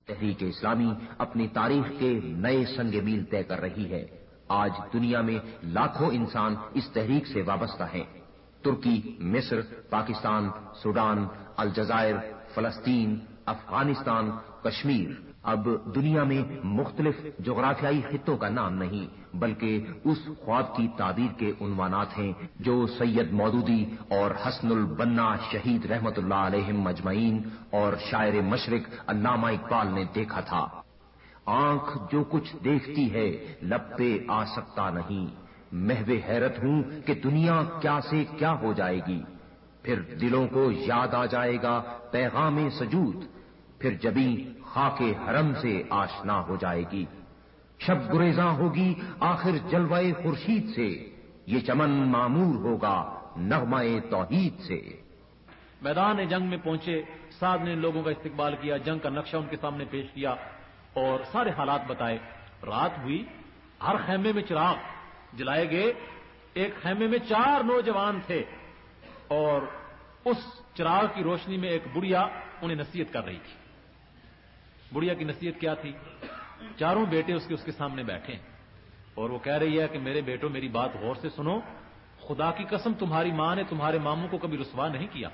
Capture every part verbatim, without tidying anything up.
تحریک اسلامی اپنی تاریخ کے نئے سنگ میل طے کر رہی ہے۔ آج دنیا میں لاکھوں انسان اس تحریک سے وابستہ ہیں۔ ترکی، مصر، پاکستان، سوڈان، الجزائر، فلسطین، افغانستان، کشمیر، اب دنیا میں مختلف جغرافیائی خطوں کا نام نہیں بلکہ اس خواب کی تعبیر کے عنوانات ہیں جو سید مودودی اور حسن البنا شہید رحمت اللہ علیہم مجمعین اور شاعر مشرق علامہ اقبال نے دیکھا تھا۔ آنکھ جو کچھ دیکھتی ہے لب پہ آ سکتا نہیں، محو حیرت ہوں کہ دنیا کیا سے کیا ہو جائے گی، پھر دلوں کو یاد آ جائے گا پیغام سجود، پھر جبیں خاک حرم سے آشنا ہو جائے گی، شب گریزاں ہوگی آخر جلوہ خورشید سے، یہ چمن معمور ہوگا نغمہ توحید سے۔ میدان جنگ میں پہنچے سعد نے لوگوں کا استقبال کیا، جنگ کا نقشہ ان کے سامنے پیش کیا اور سارے حالات بتائے۔ رات ہوئی، ہر خیمے میں چراغ جلائے گئے، ایک خیمے میں چار نوجوان تھے اور اس چراغ کی روشنی میں ایک بڑھیا انہیں نصیحت کر رہی تھی۔ بڑھیا کی نصیحت کیا تھی؟ چاروں بیٹے اس کے اس کے سامنے بیٹھے ہیں اور وہ کہہ رہی ہے کہ میرے بیٹوں میری بات غور سے سنو، خدا کی قسم تمہاری ماں نے تمہارے ماموں کو کبھی رسوا نہیں کیا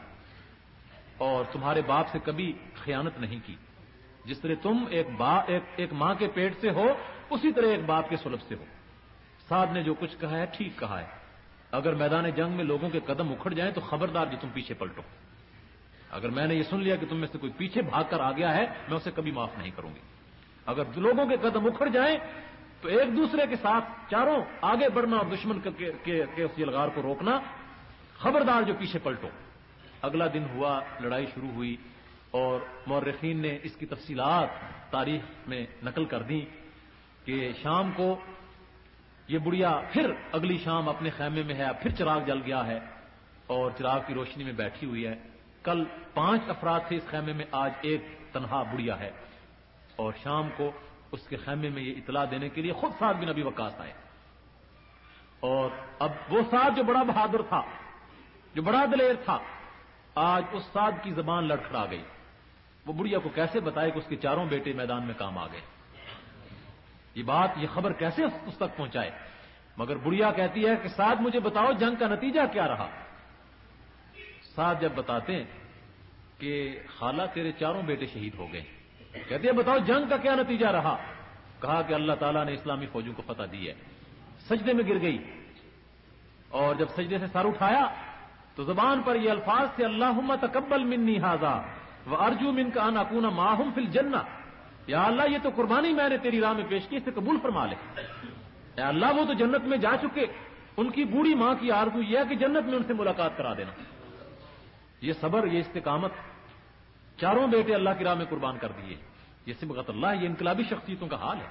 اور تمہارے باپ سے کبھی خیانت نہیں کی، جس طرح تم ایک با ایک, ایک ماں کے پیٹ سے ہو اسی طرح ایک باپ کے سلب سے ہو۔ سعد نے جو کچھ کہا ہے ٹھیک کہا ہے، اگر میدان جنگ میں لوگوں کے قدم اکھڑ جائیں تو خبردار جو تم پیچھے پلٹو، اگر میں نے یہ سن لیا کہ تم میں سے کوئی پیچھے بھاگ کر آ گیا ہے میں اسے کبھی معاف نہیں کروں گی۔ اگر لوگوں کے قدم اکھڑ جائیں تو ایک دوسرے کے ساتھ چاروں آگے بڑھنا اور دشمن کے, کے, کے اس یلغار کو روکنا، خبردار جو پیچھے پلٹو۔ اگلا دن ہوا، لڑائی شروع ہوئی اور مورخین نے اس کی تفصیلات تاریخ میں نقل کر دی کہ شام کو یہ بڑھیا پھر اگلی شام اپنے خیمے میں ہے، پھر چراغ جل گیا ہے اور چراغ کی روشنی میں بیٹھی ہوئی ہے۔ کل پانچ افراد تھے اس خیمے میں، آج ایک تنہا بڑھیا ہے اور شام کو اس کے خیمے میں یہ اطلاع دینے کے لیے خود سعد بن ابی وقاص آئے اور اب وہ سعد جو بڑا بہادر تھا، جو بڑا دلیر تھا، آج اس سعد کی زبان لڑکھڑا گئی۔ وہ بڑھیا کو کیسے بتائے کہ اس کے چاروں بیٹے میدان میں کام آ گئے، یہ بات یہ خبر کیسے اس تک پہنچائے؟ مگر بڑھیا کہتی ہے کہ سعد مجھے بتاؤ جنگ کا نتیجہ کیا رہا؟ سعد جب بتاتے ہیں کہ خالہ تیرے چاروں بیٹے شہید ہو گئے، کہتے ہیں بتاؤ جنگ کا کیا نتیجہ رہا؟ کہا کہ اللہ تعالیٰ نے اسلامی فوجوں کو فتح دی ہے۔ سجدے میں گر گئی اور جب سجدے سے سر اٹھایا تو زبان پر یہ الفاظ تھے، اللہم تقبل منی ھذا وارجو منک ان اکون معہم فی الجنہ، یا اللہ یہ تو قربانی میں نے تیری راہ میں پیش کی، اسے قبول فرما لے۔ یا اللہ وہ تو جنت میں جا چکے، ان کی بوڑھی ماں کی آرزو یہ ہے کہ جنت میں ان سے ملاقات کرا دینا۔ یہ صبر، یہ استقامت، چاروں بیٹے اللہ کی راہ میں قربان کر دیے، یہ صبغت اللہ، یہ انقلابی شخصیتوں کا حال ہے۔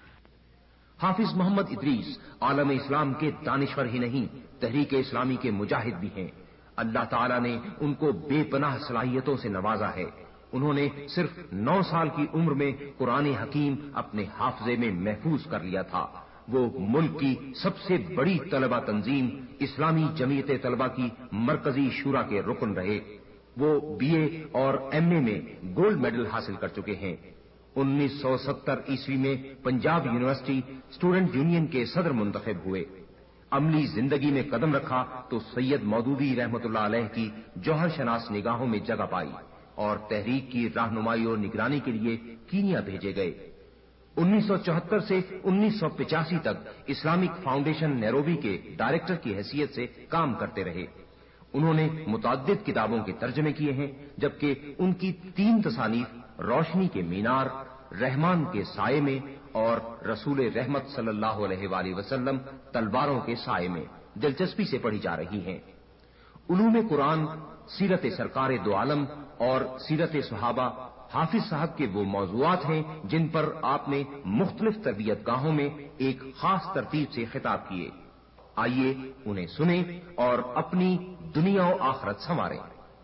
حافظ محمد ادریس عالم اسلام کے دانشور ہی نہیں، تحریک اسلامی کے مجاہد بھی ہیں۔ اللہ تعالیٰ نے ان کو بے پناہ صلاحیتوں سے نوازا ہے۔ انہوں نے صرف نو سال کی عمر میں قرآن حکیم اپنے حافظے میں محفوظ کر لیا تھا۔ وہ ملک کی سب سے بڑی طلبہ تنظیم اسلامی جمعیت طلبہ کی مرکزی شورا کے رکن رہے۔ وہ بی اے اور ایم اے میں گولڈ میڈل حاصل کر چکے ہیں۔ انیس سو ستر عیسوی میں پنجاب یونیورسٹی اسٹوڈنٹ یونین کے صدر منتخب ہوئے۔ عملی زندگی میں قدم رکھا تو سید مودودی رحمت اللہ علیہ کی جوہر شناس نگاہوں میں جگہ پائی اور تحریک کی رہنمائی اور نگرانی کے لیے کینیا بھیجے گئے۔ انیس سو چوہتر سے انیس سو پچاسی تک اسلامک فاؤنڈیشن نیروبی کے ڈائریکٹر کی حیثیت سے کام کرتے رہے۔ انہوں نے متعدد کتابوں کے ترجمے کیے ہیں، جبکہ ان کی تین تصانیف روشنی کے مینار، رحمان کے سائے میں اور رسول رحمت صلی اللہ علیہ وآلہ وسلم تلواروں کے سائے میں دلچسپی سے پڑھی جا رہی ہیں۔ علوم قرآن، سیرت سرکار دو عالم اور سیرت صحابہ حافظ صاحب کے وہ موضوعات ہیں جن پر آپ نے مختلف تربیت گاہوں میں ایک خاص ترتیب سے خطاب کیے۔ آئیے انہیں سنیں اور اپنی دنیا و آخرت سنواریں۔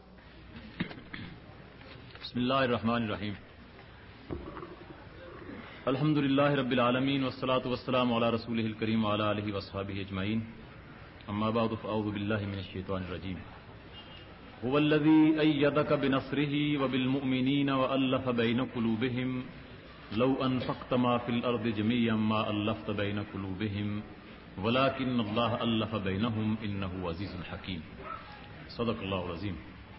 بسم اللہ الرحمن الرحیم، الحمد للہ رب العالمین والصلاة والسلام علی رسولہ الکریم وعلی آلہ واصحابہ اجمعین، اما بعد فاعوذ باللہ من الشیطان الرجیم۔ هو الذی ایدک بنصرہ وبالمؤمنین وألف بین قلوبہم لو انفقت ما فی الارض جميعا ما الفت بین قلوبهم ولكن اللہ الف بینہم انہ عزیز حکیم. صدق اللہ العظیم.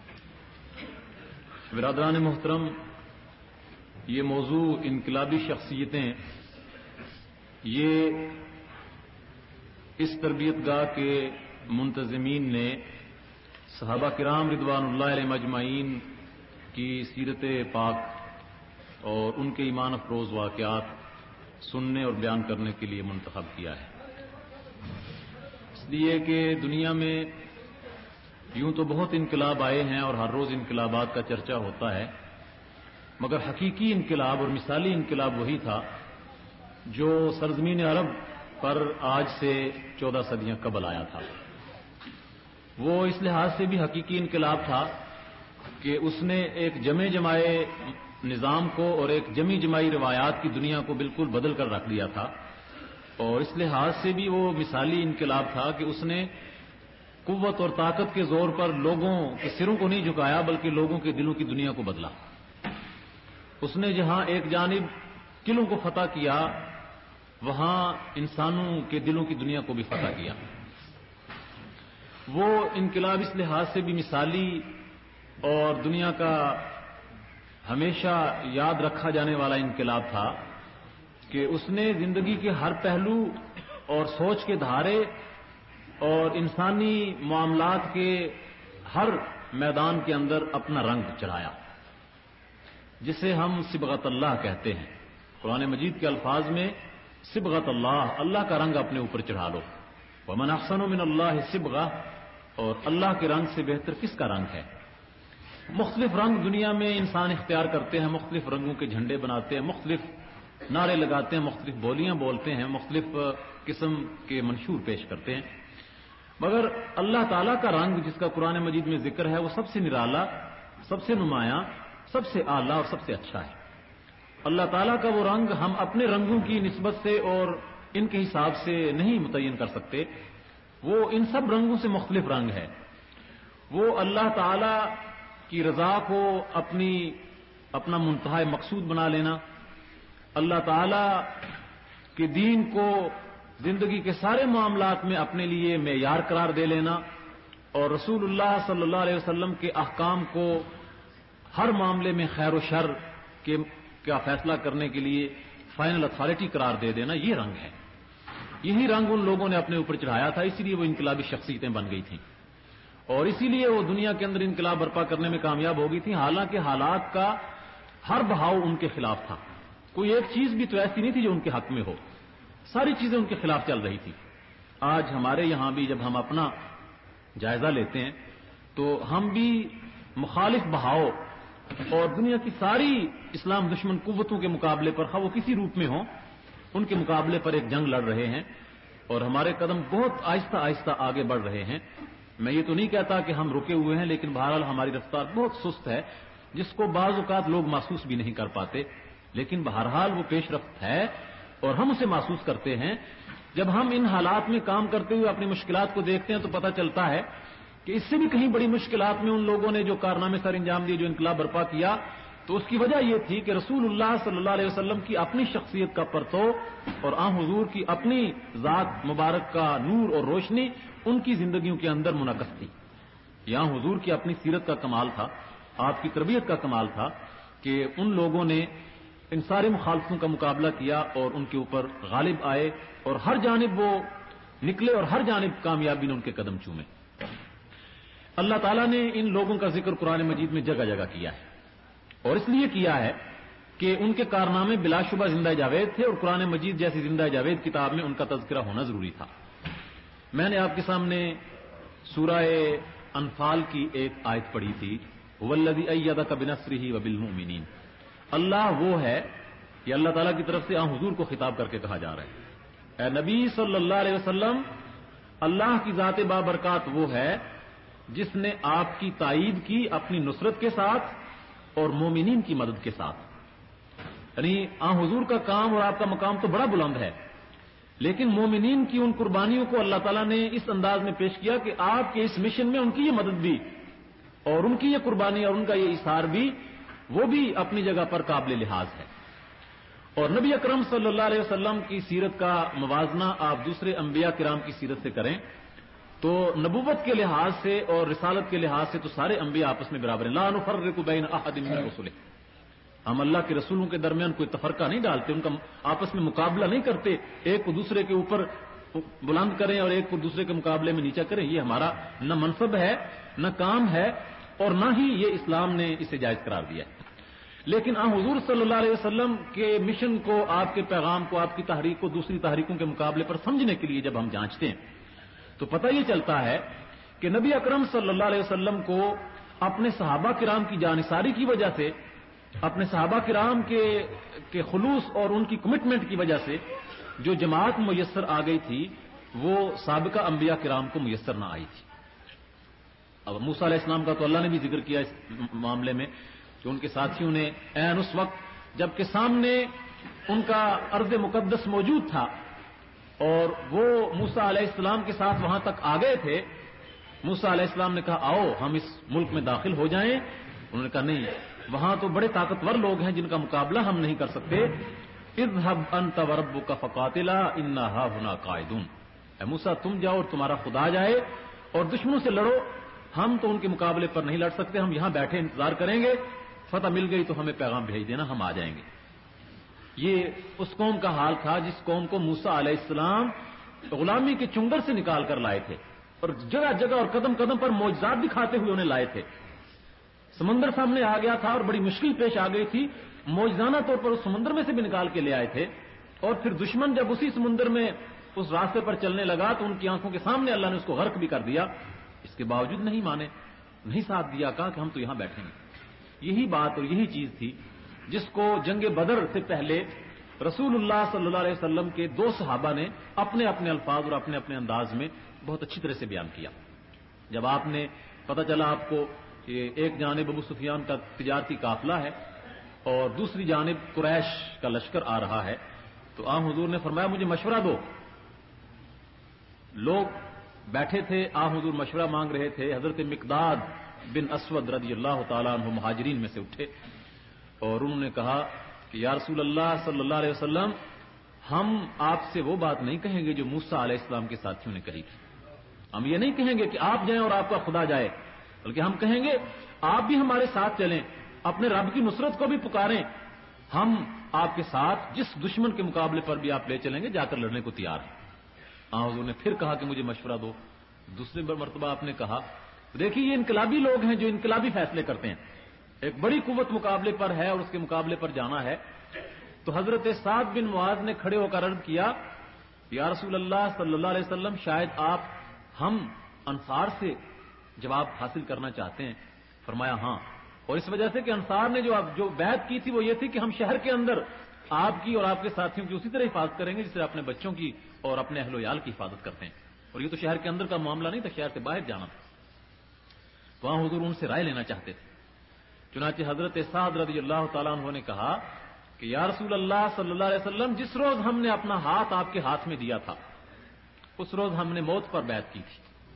برادران محترم، یہ موضوع انقلابی شخصیتیں، یہ اس تربیت گاہ کے منتظمین نے صحابہ کرام رضوان اللہ علیہ مجمعین کی سیرت پاک اور ان کے ایمان افروز واقعات سننے اور بیان کرنے کے لیے منتخب کیا ہے. اس لیے کہ دنیا میں یوں تو بہت انقلاب آئے ہیں اور ہر روز انقلابات کا چرچا ہوتا ہے، مگر حقیقی انقلاب اور مثالی انقلاب وہی تھا جو سرزمین عرب پر آج سے چودہ صدیاں قبل آیا تھا. وہ اس لحاظ سے بھی حقیقی انقلاب تھا کہ اس نے ایک جمع جمائے نظام کو اور ایک جمی جمائی روایات کی دنیا کو بالکل بدل کر رکھ دیا تھا، اور اس لحاظ سے بھی وہ مثالی انقلاب تھا کہ اس نے قوت اور طاقت کے زور پر لوگوں کے سروں کو نہیں جھکایا بلکہ لوگوں کے دلوں کی دنیا کو بدلا. اس نے جہاں ایک جانب قلعوں کو فتح کیا وہاں انسانوں کے دلوں کی دنیا کو بھی فتح کیا. وہ انقلاب اس لحاظ سے بھی مثالی اور دنیا کا ہمیشہ یاد رکھا جانے والا انقلاب تھا کہ اس نے زندگی کے ہر پہلو اور سوچ کے دھارے اور انسانی معاملات کے ہر میدان کے اندر اپنا رنگ چڑھایا، جسے ہم صبغت اللہ کہتے ہیں. قرآن مجید کے الفاظ میں صبغت اللہ، اللہ کا رنگ اپنے اوپر چڑھا لو. ومن احسن من اللہ صبغہ، اور اللہ کے رنگ سے بہتر کس کا رنگ ہے؟ مختلف رنگ دنیا میں انسان اختیار کرتے ہیں، مختلف رنگوں کے جھنڈے بناتے ہیں، مختلف نعرے لگاتے ہیں، مختلف بولیاں بولتے ہیں، مختلف قسم کے منشور پیش کرتے ہیں، مگر اللہ تعالیٰ کا رنگ جس کا قرآن مجید میں ذکر ہے وہ سب سے نرالا، سب سے نمایاں، سب سے اعلیٰ اور سب سے اچھا ہے. اللہ تعالیٰ کا وہ رنگ ہم اپنے رنگوں کی نسبت سے اور ان کے حساب سے نہیں متعین کر سکتے. وہ ان سب رنگوں سے مختلف رنگ ہے. وہ اللہ تعالیٰ کی رضا کو اپنی اپنا منتہا مقصود بنا لینا، اللہ تعالیٰ کے دین کو زندگی کے سارے معاملات میں اپنے لیے معیار قرار دے لینا، اور رسول اللہ صلی اللہ علیہ وسلم کے احکام کو ہر معاملے میں خیر و شر کے کا فیصلہ کرنے کے لیے فائنل اتھارٹی قرار دے دینا، یہ رنگ ہے. یہی رنگ ان لوگوں نے اپنے اوپر چڑھایا تھا، اسی لیے وہ انقلابی شخصیتیں بن گئی تھیں اور اسی لیے وہ دنیا کے اندر انقلاب برپا کرنے میں کامیاب ہو گئی تھیں. حالانکہ حالات کا ہر بہاؤ ان کے خلاف تھا، کوئی ایک چیز بھی تو ایسی نہیں تھی جو ان کے حق میں ہو، ساری چیزیں ان کے خلاف چل رہی تھی. آج ہمارے یہاں بھی جب ہم اپنا جائزہ لیتے ہیں تو ہم بھی مخالف بہاؤ اور دنیا کی ساری اسلام دشمن قوتوں کے مقابلے پر، خواہ وہ کسی روپ میں ہوں، ان کے مقابلے پر ایک جنگ لڑ رہے ہیں اور ہمارے قدم بہت آہستہ آہستہ آگے بڑھ رہے ہیں. میں یہ تو نہیں کہتا کہ ہم رکے ہوئے ہیں، لیکن بہرحال ہماری رفتار بہت سست ہے جس کو بعض اوقات لوگ محسوس بھی نہیں کر پاتے، لیکن بہرحال وہ پیش رفت ہے اور ہم اسے محسوس کرتے ہیں. جب ہم ان حالات میں کام کرتے ہوئے اپنی مشکلات کو دیکھتے ہیں تو پتہ چلتا ہے کہ اس سے بھی کہیں بڑی مشکلات میں ان لوگوں نے جو کارنامے سر انجام دیے، جو انقلاب برپا کیا، تو اس کی وجہ یہ تھی کہ رسول اللہ صلی اللہ علیہ وسلم کی اپنی شخصیت کا پرتو اور آن حضور کی اپنی ذات مبارک کا نور اور روشنی ان کی زندگیوں کے اندر منعکس تھی. یہاں حضور کی اپنی سیرت کا کمال تھا، آپ کی تربیت کا کمال تھا کہ ان لوگوں نے ان سارے مخالفوں کا مقابلہ کیا اور ان کے اوپر غالب آئے اور ہر جانب وہ نکلے اور ہر جانب کامیابی نے ان کے قدم چومے. اللہ تعالیٰ نے ان لوگوں کا ذکر قرآن مجید میں جگہ جگہ کیا ہے اور اس لیے کیا ہے کہ ان کے کارنامے بلا شبہ زندہ جاوید تھے اور قرآن مجید جیسی زندہ جاوید کتاب میں ان کا تذکرہ ہونا ضروری تھا. میں نے آپ کے سامنے سورہ انفال کی ایک آیت پڑھی تھی، والذی ایدک بنصرہ وبالمؤمنین. اللہ وہ ہے، یہ اللہ تعالیٰ کی طرف سے آن حضور کو خطاب کر کے کہا جا رہا ہے، اے نبی صلی اللہ علیہ وسلم، اللہ کی ذات بابرکات وہ ہے جس نے آپ کی تائید کی اپنی نصرت کے ساتھ اور مومنین کی مدد کے ساتھ. یعنی آن حضور کا کام اور آپ کا مقام تو بڑا بلند ہے، لیکن مومنین کی ان قربانیوں کو اللہ تعالیٰ نے اس انداز میں پیش کیا کہ آپ کے اس مشن میں ان کی یہ مدد بھی اور ان کی یہ قربانی اور ان کا یہ اثار بھی، وہ بھی اپنی جگہ پر قابل لحاظ ہے. اور نبی اکرم صلی اللہ علیہ وسلم کی سیرت کا موازنہ آپ دوسرے انبیاء کرام کی سیرت سے کریں تو نبوت کے لحاظ سے اور رسالت کے لحاظ سے تو سارے انبیاء آپس میں برابر ہیں. لا نفرق بین احد من رسله. ہم اللہ کے رسولوں کے درمیان کوئی تفرقہ نہیں ڈالتے، ان کا آپس میں مقابلہ نہیں کرتے، ایک کو دوسرے کے اوپر بلند کریں اور ایک کو دوسرے کے مقابلے میں نیچا کریں. یہ ہمارا نہ منصب ہے، نہ کام ہے، اور نہ ہی یہ اسلام نے اسے جائز قرار دیا ہے. لیکن آن حضور صلی اللہ علیہ وسلم کے مشن کو، آپ کے پیغام کو، آپ کی تحریک کو دوسری تحریکوں کے مقابلے پر سمجھنے کے لیے جب ہم جانچتے ہیں تو پتہ یہ چلتا ہے کہ نبی اکرم صلی اللہ علیہ وسلم کو اپنے صحابہ کرام کی جانثاری کی وجہ سے، اپنے صحابہ کرام کے کے خلوص اور ان کی کمٹمنٹ کی وجہ سے جو جماعت میسر آ گئی تھی وہ سابقہ انبیاء کرام کو میسر نہ آئی تھی. اب موسیٰ علیہ السلام کا تو اللہ نے بھی ذکر کیا اس معاملے میں کہ ان کے ساتھیوں نے عین اس وقت جبکہ سامنے ان کا ارض مقدس موجود تھا اور وہ موسیٰ علیہ السلام کے ساتھ وہاں تک آ گئے تھے، موسیٰ علیہ السلام نے کہا آؤ ہم اس ملک میں داخل ہو جائیں. انہوں نے کہا نہیں، وہاں تو بڑے طاقتور لوگ ہیں جن کا مقابلہ ہم نہیں کر سکتے. اذهب انت وربك فقاتلا انا هاهنا قاعدون. اے موسیٰ تم جاؤ اور تمہارا خدا جائے اور دشمنوں سے لڑو، ہم تو ان کے مقابلے پر نہیں لڑ سکتے، ہم یہاں بیٹھے انتظار کریں گے، فتح مل گئی تو ہمیں پیغام بھیج دینا، ہم آ جائیں گے. یہ اس قوم کا حال تھا جس قوم کو موسیٰ علیہ السلام غلامی کے چنگر سے نکال کر لائے تھے اور جگہ جگہ اور قدم قدم پر معجزات دکھاتے ہوئے انہیں لائے تھے. سمندر سامنے آ گیا تھا اور بڑی مشکل پیش آ گئی تھی، معجزانہ طور پر اس سمندر میں سے بھی نکال کے لے آئے تھے. اور پھر دشمن جب اسی سمندر میں اس راستے پر چلنے لگا تو ان کی آنکھوں کے سامنے اللہ نے اس کو غرق بھی کر دیا. اس کے باوجود نہیں مانے، نہیں ساتھ دیا، کہا کہ ہم تو یہاں بیٹھیں گے. یہی بات اور یہی چیز تھی جس کو جنگ بدر سے پہلے رسول اللہ صلی اللہ علیہ وسلم کے دو صحابہ نے اپنے اپنے الفاظ اور اپنے اپنے انداز میں بہت اچھی طرح سے بیان کیا. جب آپ نے پتہ چلا آپ کو کہ ایک جانب ابو سفیان کا تجارتی قافلہ ہے اور دوسری جانب قریش کا لشکر آ رہا ہے تو آن حضور نے فرمایا مجھے مشورہ دو. لوگ بیٹھے تھے، آن حضور مشورہ مانگ رہے تھے. حضرت مقداد بن اسود رضی اللہ تعالیٰ عنہ مہاجرین میں سے اٹھے اور انہوں نے کہا کہ یا رسول اللہ صلی اللہ علیہ وسلم ہم آپ سے وہ بات نہیں کہیں گے جو موسیٰ علیہ السلام کے ساتھیوں نے کہی تھی. ہم یہ نہیں کہیں گے کہ آپ جائیں اور آپ کا خدا جائے، بلکہ ہم کہیں گے آپ بھی ہمارے ساتھ چلیں، اپنے رب کی نصرت کو بھی پکاریں، ہم آپ کے ساتھ جس دشمن کے مقابلے پر بھی آپ لے چلیں گے جا کر لڑنے کو تیار ہیں. آن حضور نے پھر کہا کہ مجھے مشورہ دو. دوسری مرتبہ آپ نے کہا دیکھیے یہ انقلابی لوگ ہیں جو انقلابی فیصلے کرتے ہیں، ایک بڑی قوت مقابلے پر ہے اور اس کے مقابلے پر جانا ہے. تو حضرت سعد بن معاذ نے کھڑے ہو کر عرض کیا یا رسول اللہ صلی اللہ علیہ وسلم شاید آپ ہم انصار سے جواب حاصل کرنا چاہتے ہیں. فرمایا ہاں، اور اس وجہ سے کہ انصار نے جو جو بیعت کی تھی وہ یہ تھی کہ ہم شہر کے اندر آپ کی اور آپ کے ساتھیوں کی اسی طرح حفاظت کریں گے جس طرح اپنے بچوں کی اور اپنے اہل و عیال کی حفاظت کرتے ہیں. اور یہ تو شہر کے اندر کا معاملہ نہیں تھا، شہر سے باہر جانا تھا. وہاں حضور ان سے رائے لینا چاہتے تھے. چنانچہ حضرت سعد رضی اللہ تعالیٰ عنہ نے کہا کہ یا رسول اللہ صلی اللہ علیہ وسلم جس روز ہم نے اپنا ہاتھ آپ کے ہاتھ میں دیا تھا اس روز ہم نے موت پر بیعت کی تھی،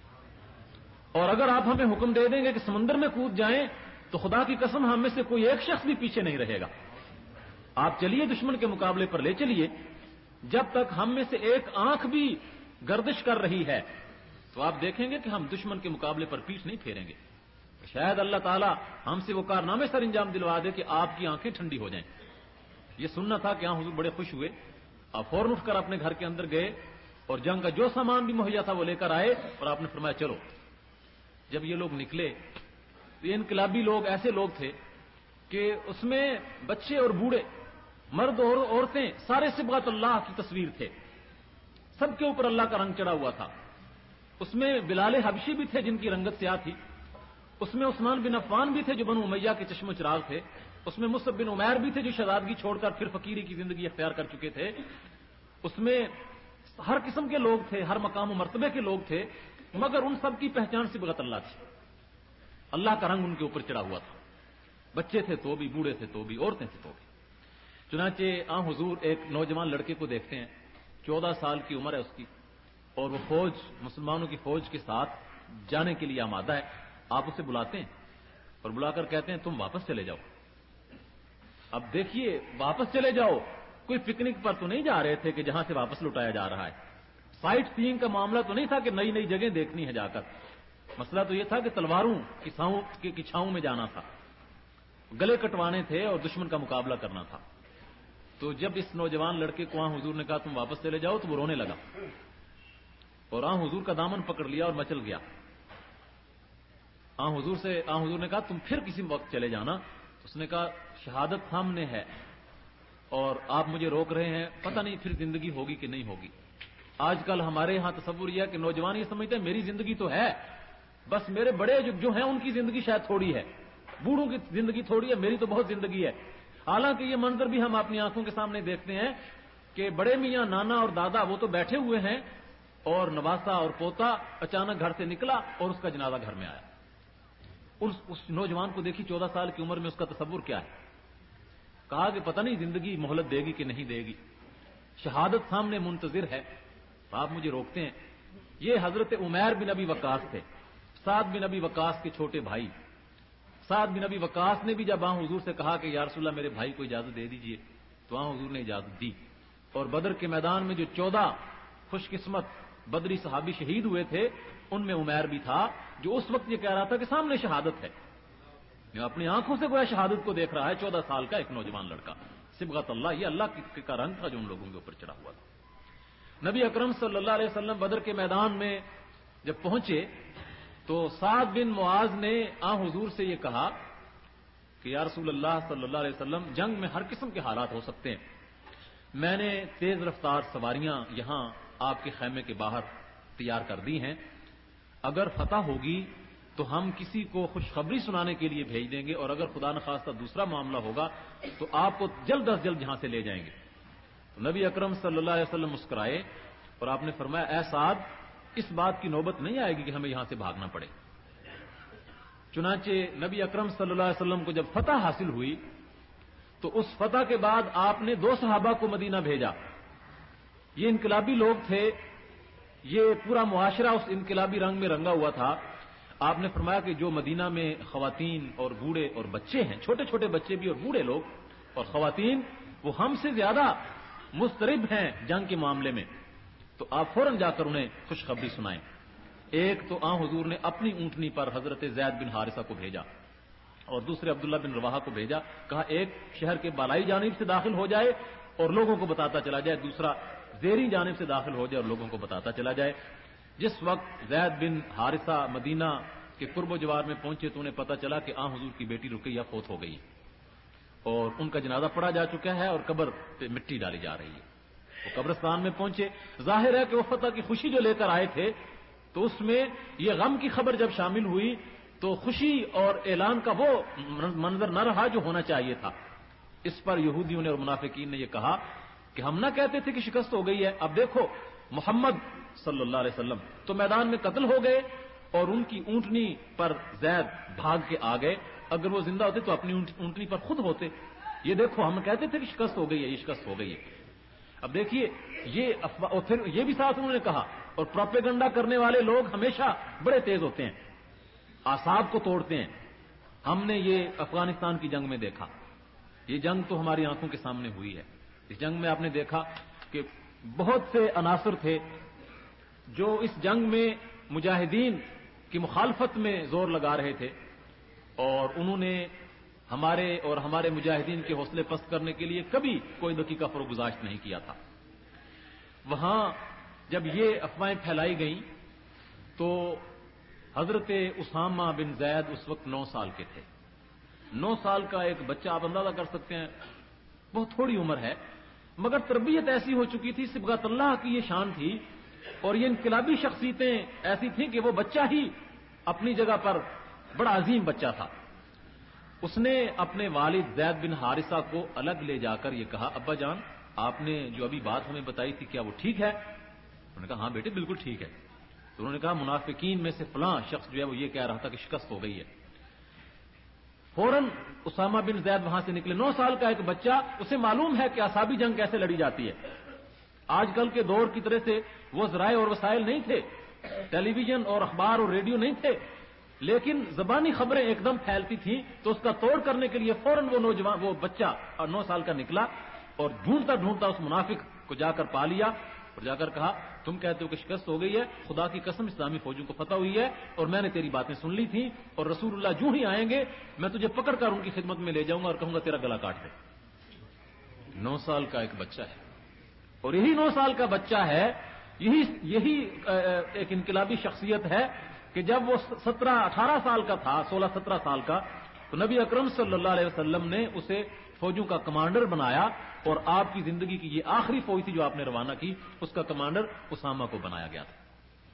اور اگر آپ ہمیں حکم دے دیں گے کہ سمندر میں کود جائیں تو خدا کی قسم ہم میں سے کوئی ایک شخص بھی پیچھے نہیں رہے گا. آپ چلیے دشمن کے مقابلے پر لے چلیے، جب تک ہم میں سے ایک آنکھ بھی گردش کر رہی ہے تو آپ دیکھیں گے کہ ہم دشمن کے مقابلے پر پیٹھ نہیں پھیریں گے. شاید اللہ تعالیٰ ہم سے وہ کارنامے سر انجام دلوا دے کہ آپ کی آنکھیں ٹھنڈی ہو جائیں. یہ سننا تھا کہ ہاں حضور بڑے خوش ہوئے. آپ فوراً اٹھ کر اپنے گھر کے اندر گئے اور جنگ کا جو سامان بھی مہیا تھا وہ لے کر آئے اور آپ نے فرمایا چلو. جب یہ لوگ نکلے تو یہ انقلابی لوگ ایسے لوگ تھے کہ اس میں بچے اور بوڑھے، مرد اور عورتیں، سارے صبغت اللہ کی تصویر تھے، سب کے اوپر اللہ کا رنگ چڑھا ہوا تھا. اس میں بلال حبشی بھی تھے جن کی رنگت سیاہ تھی، اس میں عثمان بن عفان بھی تھے جو بنو امیہ کے چشم و چراغ تھے، اس میں مصعب بن عمیر بھی تھے جو شہزادگی چھوڑ کر پھر فقیری کی زندگی اختیار کر چکے تھے، اس میں ہر قسم کے لوگ تھے، ہر مقام و مرتبے کے لوگ تھے، مگر ان سب کی پہچان صبغت اللہ تھی. اللہ کا رنگ ان کے اوپر چڑھا ہوا تھا. بچے تھے تو بھی، بوڑھے تھے تو بھی، عورتیں تھے تو بھی. چنانچہ آن حضور ایک نوجوان لڑکے کو دیکھتے ہیں، چودہ سال کی عمر ہے اس کی، اور وہ فوج، مسلمانوں کی فوج کے ساتھ جانے کے لیے آمادہ ہے. آپ اسے بلاتے ہیں اور بلا کر کہتے ہیں تم واپس چلے جاؤ. اب دیکھیے واپس چلے جاؤ، کوئی پکنک پر تو نہیں جا رہے تھے کہ جہاں سے واپس لوٹایا جا رہا ہے. سائٹ سیئنگ کا معاملہ تو نہیں تھا کہ نئی نئی جگہیں دیکھنی ہے جا کر. مسئلہ تو یہ تھا کہ تلواروں کی چھاؤں کی چھاؤں میں جانا تھا, گلے کٹوانے تھے اور دشمن کا مقابلہ کرنا تھا. تو جب اس نوجوان لڑکے کو آن حضور نے کہا تم واپس چلے جاؤ تو وہ رونے لگا اور آن حضور کا دامن پکڑ لیا اور مچل گیا. آن حضور سے آن حضور نے کہا تم پھر کسی وقت چلے جانا. اس نے کہا شہادت سامنے ہے اور آپ مجھے روک رہے ہیں, پتہ نہیں پھر زندگی ہوگی کہ نہیں ہوگی. آج کل ہمارے ہاں تصور یہ ہے کہ نوجوان یہ سمجھتے ہیں میری زندگی تو ہے, بس میرے بڑے جو ہیں ان کی زندگی شاید تھوڑی ہے, بوڑھوں کی زندگی تھوڑی ہے, میری تو بہت زندگی ہے. حالانکہ یہ منظر بھی ہم اپنی آنکھوں کے سامنے دیکھتے ہیں کہ بڑے میاں نانا اور دادا وہ تو بیٹھے ہوئے ہیں اور نواسا اور پوتا اچانک گھر سے نکلا اور اس کا جنازہ گھر میں آیا. اس, اس نوجوان کو دیکھی چودہ سال کی عمر میں اس کا تصور کیا ہے. کہا کہ پتہ نہیں زندگی مہلت دے گی کہ نہیں دے گی, شہادت سامنے منتظر ہے, آپ مجھے روکتے ہیں. یہ حضرت عمیر بن ابی وقاص تھے, سعد بن ابی وقاص کے چھوٹے بھائی. سعد بن ابی وقاص نے بھی جب آن حضور سے کہا کہ یا رسول اللہ میرے بھائی کو اجازت دے دیجئے, تو آن حضور نے اجازت دی. اور بدر کے میدان میں جو چودہ خوش قسمت بدری صحابی شہید ہوئے تھے ان میں عمیر بھی تھا, جو اس وقت یہ کہہ رہا تھا کہ سامنے شہادت ہے. اپنی آنکھوں سے گویا شہادت کو دیکھ رہا ہے. چودہ سال کا ایک نوجوان لڑکا, صبغت اللہ, یہ اللہ کا رنگ تھا جو ان لوگوں کے اوپر چڑھا ہوا تھا. نبی اکرم صلی اللہ علیہ وسلم بدر کے میدان میں جب پہنچے تو سعد بن معاذ نے آ حضور سے یہ کہا کہ یا رسول اللہ صلی اللہ علیہ وسلم جنگ میں ہر قسم کے حالات ہو سکتے ہیں, میں نے تیز رفتار سواریاں یہاں آپ کے خیمے کے باہر تیار کر دی ہیں, اگر فتح ہوگی تو ہم کسی کو خوشخبری سنانے کے لیے بھیج دیں گے, اور اگر خدا نخواستہ دوسرا معاملہ ہوگا تو آپ کو جلد از جلد یہاں سے لے جائیں گے. تو نبی اکرم صلی اللہ علیہ وسلم مسکرائے اور آپ نے فرمایا اے سعد اس بات کی نوبت نہیں آئے گی کہ ہمیں یہاں سے بھاگنا پڑے. چنانچہ نبی اکرم صلی اللہ علیہ وسلم کو جب فتح حاصل ہوئی تو اس فتح کے بعد آپ نے دو صحابہ کو مدینہ بھیجا. یہ انقلابی لوگ تھے, یہ پورا معاشرہ اس انقلابی رنگ میں رنگا ہوا تھا. آپ نے فرمایا کہ جو مدینہ میں خواتین اور بوڑھے اور بچے ہیں, چھوٹے چھوٹے بچے بھی اور بوڑھے لوگ اور خواتین, وہ ہم سے زیادہ مضطرب ہیں جنگ کے معاملے میں, تو آپ فوراً جا کر انہیں خوشخبری سنائیں. ایک تو آن حضور نے اپنی اونٹنی پر حضرت زید بن حارثہ کو بھیجا اور دوسرے عبداللہ بن رواحہ کو بھیجا, کہا ایک شہر کے بالائی جانب سے داخل ہو جائے اور لوگوں کو بتاتا چلا جائے, دوسرا زیریں جانب سے داخل ہو جائے اور لوگوں کو بتاتا چلا جائے. جس وقت زید بن حارثہ مدینہ کے قرب و جوار میں پہنچے تو انہیں پتہ چلا کہ آن حضور کی بیٹی رقیہ فوت ہو گئی اور ان کا جنازہ پڑا جا چکا ہے اور قبر پہ مٹی ڈالی جا رہی ہے. وہ قبرستان میں پہنچے, ظاہر ہے کہ وہ فتح کی خوشی جو لے کر آئے تھے تو اس میں یہ غم کی خبر جب شامل ہوئی تو خوشی اور اعلان کا وہ منظر نہ رہا جو ہونا چاہیے تھا. اس پر یہودیوں نے اور منافقین نے یہ کہا کہ ہم نہ کہتے تھے کہ شکست ہو گئی ہے, اب دیکھو محمد صلی اللہ علیہ وسلم تو میدان میں قتل ہو گئے اور ان کی اونٹنی پر زید بھاگ کے آ گئے, اگر وہ زندہ ہوتے تو اپنی اونٹنی پر خود ہوتے. یہ دیکھو ہم کہتے تھے کہ شکست ہو گئی ہے, یہ شکست ہو گئی ہے. اب دیکھیے یہ افواہ, اور پھر یہ بھی ساتھ انہوں نے کہا, اور پروپیگنڈا کرنے والے لوگ ہمیشہ بڑے تیز ہوتے ہیں, اعصاب کو توڑتے ہیں. ہم نے یہ افغانستان کی جنگ میں دیکھا, یہ جنگ تو ہماری آنکھوں کے سامنے ہوئی ہے. اس جنگ میں آپ نے دیکھا کہ بہت سے عناصر تھے جو اس جنگ میں مجاہدین کی مخالفت میں زور لگا رہے تھے, اور انہوں نے ہمارے اور ہمارے مجاہدین کے حوصلے پست کرنے کے لیے کبھی کوئی دقیقہ فروگزاشت نہیں کیا تھا. وہاں جب یہ افواہیں پھیلائی گئیں تو حضرت اسامہ بن زید اس وقت نو سال کے تھے. نو سال کا ایک بچہ, آپ اندازہ کر سکتے ہیں بہت تھوڑی عمر ہے, مگر تربیت ایسی ہو چکی تھی, صبغت اللہ کی یہ شان تھی, اور یہ انقلابی شخصیتیں ایسی تھیں کہ وہ بچہ ہی اپنی جگہ پر بڑا عظیم بچہ تھا. اس نے اپنے والد زید بن حارثہ کو الگ لے جا کر یہ کہا, ابا جان آپ نے جو ابھی بات ہمیں بتائی تھی کیا وہ ٹھیک ہے؟ انہوں نے کہا ہاں بیٹے بالکل ٹھیک ہے. تو انہوں نے کہا منافقین میں سے فلاں شخص جو ہے وہ یہ کہہ رہا تھا کہ شکست ہو گئی ہے. فوراً اسامہ بن زید وہاں سے نکلے. نو سال کا ایک بچہ, اسے معلوم ہے کہ اعصابی جنگ کیسے لڑی جاتی ہے. آج کل کے دور کی طرح سے وہ ذرائع اور وسائل نہیں تھے, ٹیلی ویژن اور اخبار اور ریڈیو نہیں تھے, لیکن زبانی خبریں ایک دم پھیلتی تھیں. تو اس کا توڑ کرنے کے لیے فوراً وہ نوجوان وہ بچہ نو سال کا نکلا اور ڈھونڈتا ڈھونڈتا اس منافق کو جا کر پا لیا اور جا کر کہا تم کہتے ہو کہ شکست ہو گئی ہے، خدا کی قسم اسلامی فوجوں کو فتح ہوئی ہے اور میں نے تیری باتیں سن لی تھیں، اور رسول اللہ جو ہی آئیں گے میں تجھے پکڑ کر ان کی خدمت میں لے جاؤں گا اور کہوں گا تیرا گلا کاٹ دے۔ نو سال کا ایک بچہ ہے، اور یہی نو سال کا بچہ ہے، یہی یہی ایک انقلابی شخصیت ہے کہ جب وہ سترہ اٹھارہ سال کا تھا، سولہ سترہ سال کا، تو نبی اکرم صلی اللہ علیہ وسلم نے اسے فوجوں کا کمانڈر بنایا، اور آپ کی زندگی کی یہ آخری فوج تھی جو آپ نے روانہ کی، اس کا کمانڈر اسامہ کو بنایا گیا تھا۔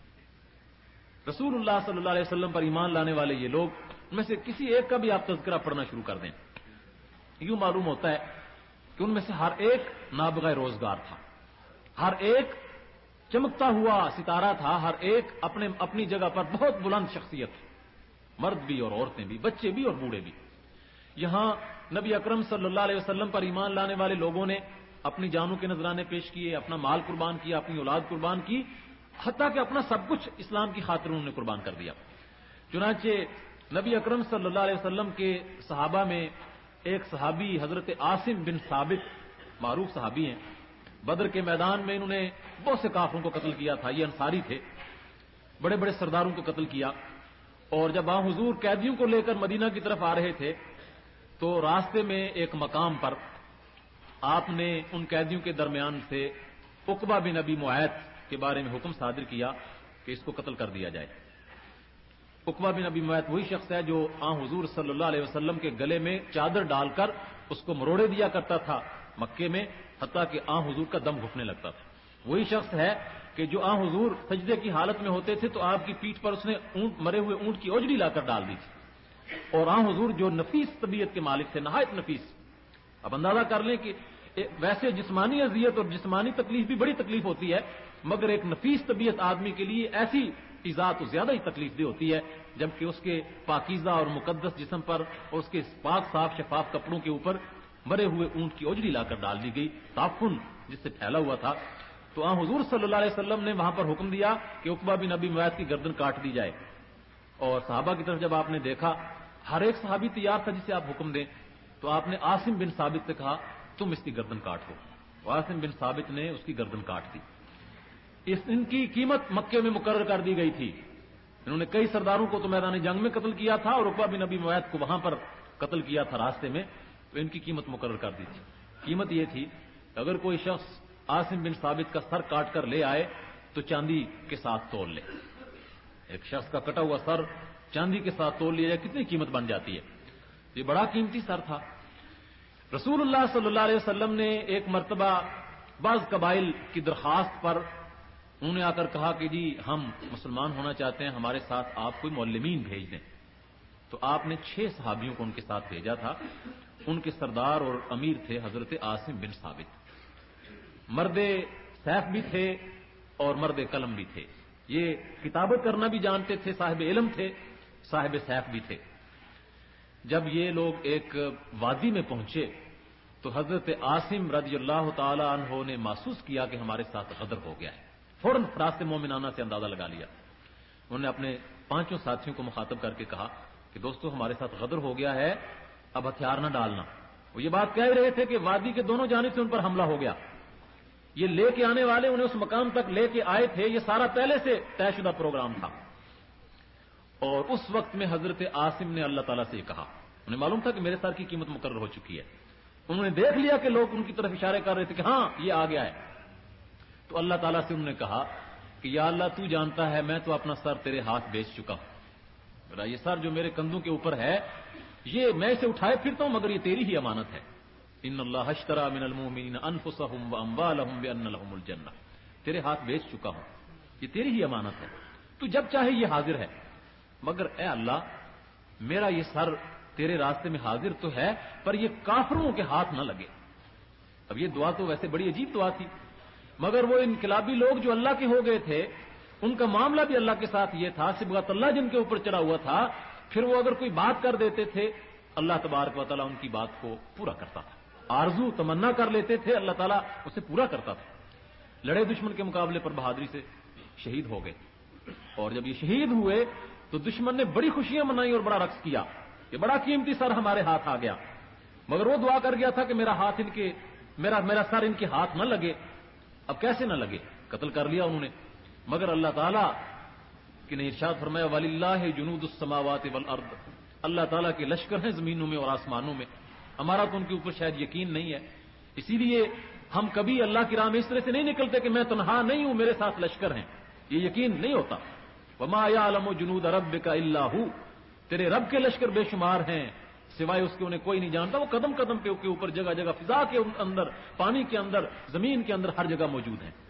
رسول اللہ صلی اللہ علیہ وسلم پر ایمان لانے والے یہ لوگ ان میں سے کسی ایک کا بھی آپ تذکرہ پڑھنا شروع کر دیں، یوں معلوم ہوتا ہے کہ ان میں سے ہر ایک نابغہ روزگار تھا، ہر ایک چمکتا ہوا ستارہ تھا، ہر ایک اپنے اپنی جگہ پر بہت بلند شخصیت تھی، مرد بھی اور عورتیں بھی، بچے بھی اور بوڑھے بھی۔ یہاں نبی اکرم صلی اللہ علیہ وسلم پر ایمان لانے والے لوگوں نے اپنی جانوں کے نذرانے پیش کیے، اپنا مال قربان کیا، اپنی اولاد قربان کی، حتیٰ کہ اپنا سب کچھ اسلام کی خاطر انہوں نے قربان کر دیا۔ چنانچہ نبی اکرم صلی اللہ علیہ وسلم کے صحابہ میں ایک صحابی حضرت عاصم بن ثابت، معروف صحابی ہیں، بدر کے میدان میں انہوں نے بہت سے کافروں کو قتل کیا تھا، یہ انصاری تھے، بڑے بڑے سرداروں کو قتل کیا، اور جب وہاں حضور قیدیوں کو لے کر مدینہ کی طرف آ رہے تھے تو راستے میں ایک مقام پر آپ نے ان قیدیوں کے درمیان سے عقبہ بن ابی معیط کے بارے میں حکم صادر کیا کہ اس کو قتل کر دیا جائے۔ عقبہ بن ابی معیط وہی شخص ہے جو آن حضور صلی اللہ علیہ وسلم کے گلے میں چادر ڈال کر اس کو مروڑے دیا کرتا تھا مکے میں، حتیٰ کہ آن حضور کا دم گھٹنے لگتا تھا۔ وہی شخص ہے کہ جو آن حضور سجدے کی حالت میں ہوتے تھے تو آپ کی پیٹھ پر اس نے اونٹ مرے ہوئے اونٹ کی اوجڑی لا کر ڈال دی تھی، اور آن حضور جو نفیس طبیعت کے مالک تھے، نہایت نفیس۔ اب اندازہ کر لیں کہ ویسے جسمانی اذیت اور جسمانی تکلیف بھی بڑی تکلیف ہوتی ہے، مگر ایک نفیس طبیعت آدمی کے لیے ایسی ایذا تو زیادہ ہی تکلیف دہ ہوتی ہے، جبکہ اس کے پاکیزہ اور مقدس جسم پر اور اس کے پاک صاف شفاف کپڑوں کے اوپر مرے ہوئے اونٹ کی اوجڑی لا کر ڈال دی گئی، تعفن جس سے پھیلا ہوا تھا۔ تو آن حضور صلی اللہ علیہ وسلم نے وہاں پر حکم دیا کہ عقبہ بن ابی معیط کی گردن کاٹ دی جائے، اور صحابہ کی طرف جب آپ نے دیکھا ہر ایک صحابی تیار تھا جسے آپ حکم دیں، تو آپ نے عاصم بن ثابت سے کہا تم اس کی گردن کاٹو۔ عاصم بن ثابت نے اس کی گردن کاٹ دی۔ اس ان کی قیمت مکے میں مقرر کر دی گئی تھی، انہوں نے کئی سرداروں کو تو میدان جنگ میں قتل کیا تھا اور عقبہ بن ابی معیط کو وہاں پر قتل کیا تھا راستے میں، تو ان کی قیمت مقرر کر دی تھی۔ قیمت یہ تھی اگر کوئی شخص عاصم بن ثابت کا سر کاٹ کر لے آئے تو چاندی کے ساتھ تول لے، ایک شخص کا کٹا ہوا سر چاندی کے ساتھ تول لیا جائے کتنی قیمت بن جاتی ہے، یہ بڑا قیمتی سر تھا۔ رسول اللہ صلی اللہ علیہ وسلم نے ایک مرتبہ بعض قبائل کی درخواست پر انہوں نے آ کر کہا کہ جی ہم مسلمان ہونا چاہتے ہیں، ہمارے ساتھ آپ کوئی معلمین بھیج دیں، تو آپ نے چھ صحابیوں کو ان کے ساتھ بھیجا تھا، ان کے سردار اور امیر تھے حضرت عاصم بن ثابت، مرد سیف بھی تھے اور مرد قلم بھی تھے، یہ کتابت کرنا بھی جانتے تھے، صاحب علم تھے، صاحب سیف بھی تھے۔ جب یہ لوگ ایک وادی میں پہنچے تو حضرت عاصم رضی اللہ تعالی عنہ نے محسوس کیا کہ ہمارے ساتھ غدر ہو گیا ہے، فوراً فراست مومنانہ سے اندازہ لگا لیا۔ انہوں نے اپنے پانچوں ساتھیوں کو مخاطب کر کے کہا کہ دوستو ہمارے ساتھ غدر ہو گیا ہے، اب ہتھیار نہ ڈالنا۔ وہ یہ بات کہہ رہے تھے کہ وادی کے دونوں جانب سے ان پر حملہ ہو گیا، یہ لے کے آنے والے انہیں اس مقام تک لے کے آئے تھے، یہ سارا پہلے سے طے شدہ پروگرام تھا۔ اور اس وقت میں حضرت عاصم نے اللہ تعالیٰ سے یہ کہا، انہیں معلوم تھا کہ میرے سر کی قیمت مقرر ہو چکی ہے، انہوں نے دیکھ لیا کہ لوگ ان کی طرف اشارے کر رہے تھے کہ ہاں یہ آ گیا ہے، تو اللہ تعالیٰ سے انہوں نے کہا کہ یا اللہ تو جانتا ہے میں تو اپنا سر تیرے ہاتھ بیچ چکا ہوں، میرا یہ سر جو میرے کندھوں کے اوپر ہے یہ میں اسے اٹھائے پھرتا ہوں، مگر یہ تیری ہی امانت ہے۔ ان اللہ اشتری من المؤمنین انفسهم واموالهم بان لهم الجنہ، تیرے ہاتھ بیچ چکا ہوں، یہ تیری ہی امانت ہے، تو جب چاہے یہ حاضر ہے، مگر اے اللہ میرا یہ سر تیرے راستے میں حاضر تو ہے پر یہ کافروں کے ہاتھ نہ لگے۔ اب یہ دعا تو ویسے بڑی عجیب دعا تھی، مگر وہ انقلابی لوگ جو اللہ کے ہو گئے تھے ان کا معاملہ بھی اللہ کے ساتھ یہ تھا، صبغۃ اللہ جن کے اوپر چڑھا ہوا تھا، پھر وہ اگر کوئی بات کر دیتے تھے اللہ تبارک و تعالیٰ ان کی بات کو پورا کرتا تھا، آرزو تمنا کر لیتے تھے اللہ تعالیٰ اسے پورا کرتا تھا۔ لڑے دشمن کے مقابلے پر بہادری سے شہید ہو گئے، اور جب یہ شہید ہوئے تو دشمن نے بڑی خوشیاں منائی اور بڑا رقص کیا کہ بڑا قیمتی سر ہمارے ہاتھ آ گیا، مگر وہ دعا کر گیا تھا کہ میرا ہاتھ ان کے میرا میرا سر ان کے ہاتھ نہ لگے. اب کیسے نہ لگے؟ قتل کر لیا انہوں نے. مگر اللہ تعالیٰ کہ نے ارشاد فرمایا وَلِلَّهِ جُنُودُ السَّمَاوَاتِ وَالْأَرْضِ، اللہ تعالیٰ کے لشکر ہیں زمینوں میں اور آسمانوں میں. ہمارا تو ان کے اوپر شاید یقین نہیں ہے، اسی لیے ہم کبھی اللہ کی راہ میں اس طرح سے نہیں نکلتے کہ میں تنہا نہیں ہوں، میرے ساتھ لشکر ہیں. یہ یقین نہیں ہوتا. وَمَا يَعْلَمُ جُنُودَ رَبِّكَ إِلَّا هُوَ، تیرے رب کے لشکر بے شمار ہیں، سوائے اس کے انہیں کوئی نہیں جانتا. وہ قدم قدم پہ کے اوپر، جگہ جگہ، فضا کے اندر، پانی کے اندر، زمین کے اندر، ہر جگہ موجود ہیں.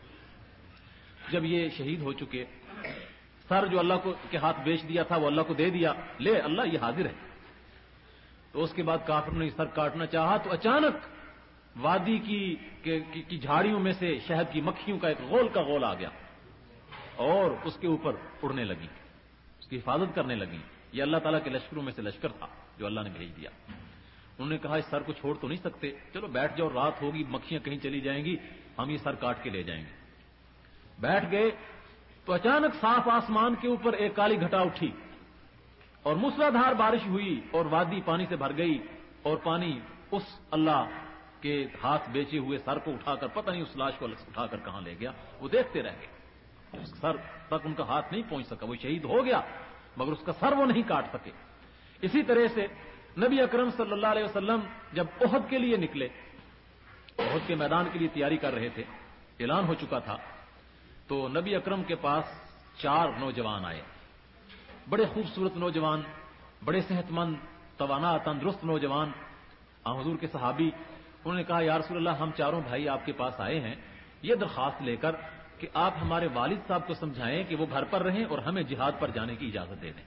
جب یہ شہید ہو چکے، سر جو اللہ کو کے ہاتھ بیچ دیا تھا وہ اللہ کو دے دیا، لے اللہ یہ حاضر ہے. تو اس کے بعد کافر نے سر کاٹنا چاہا تو اچانک وادی کی کی, کی جھاڑیوں میں سے شہد کی مکھیوں کا ایک غول کا غول آ گیا اور اس کے اوپر اڑنے لگی، اس کی حفاظت کرنے لگی. یہ اللہ تعالیٰ کے لشکروں میں سے لشکر تھا جو اللہ نے بھیج دیا. انہوں نے کہا اس سر کو چھوڑ تو نہیں سکتے، چلو بیٹھ جاؤ، رات ہوگی، مکھیاں کہیں چلی جائیں گی، ہم یہ سر کاٹ کے لے جائیں گے. بیٹھ گئے تو اچانک صاف آسمان کے اوپر ایک کالی گھٹا اٹھی اور موسلادھار بارش ہوئی اور وادی پانی سے بھر گئی اور پانی اس اللہ کے ہاتھ بیچے ہوئے سر کو اٹھا کر، پتہ نہیں اس لاش کو اٹھا کر کہاں لے گیا. وہ دیکھتے رہ گئے، اس سر تک ان کا ہاتھ نہیں پہنچ سکا. وہ شہید ہو گیا مگر اس کا سر وہ نہیں کاٹ سکے. اسی طرح سے نبی اکرم صلی اللہ علیہ وسلم جب احد کے لیے نکلے، احد کے میدان کے لیے تیاری کر رہے تھے، اعلان ہو چکا تھا، تو نبی اکرم کے پاس چار نوجوان آئے، بڑے خوبصورت نوجوان، بڑے صحت مند، توانا، تندرست نوجوان، آن حضور کے صحابی. انہوں نے کہا یا رسول اللہ ہم چاروں بھائی آپ کے پاس آئے ہیں یہ درخواست لے کر کہ آپ ہمارے والد صاحب کو سمجھائیں کہ وہ گھر پر رہیں اور ہمیں جہاد پر جانے کی اجازت دے دیں.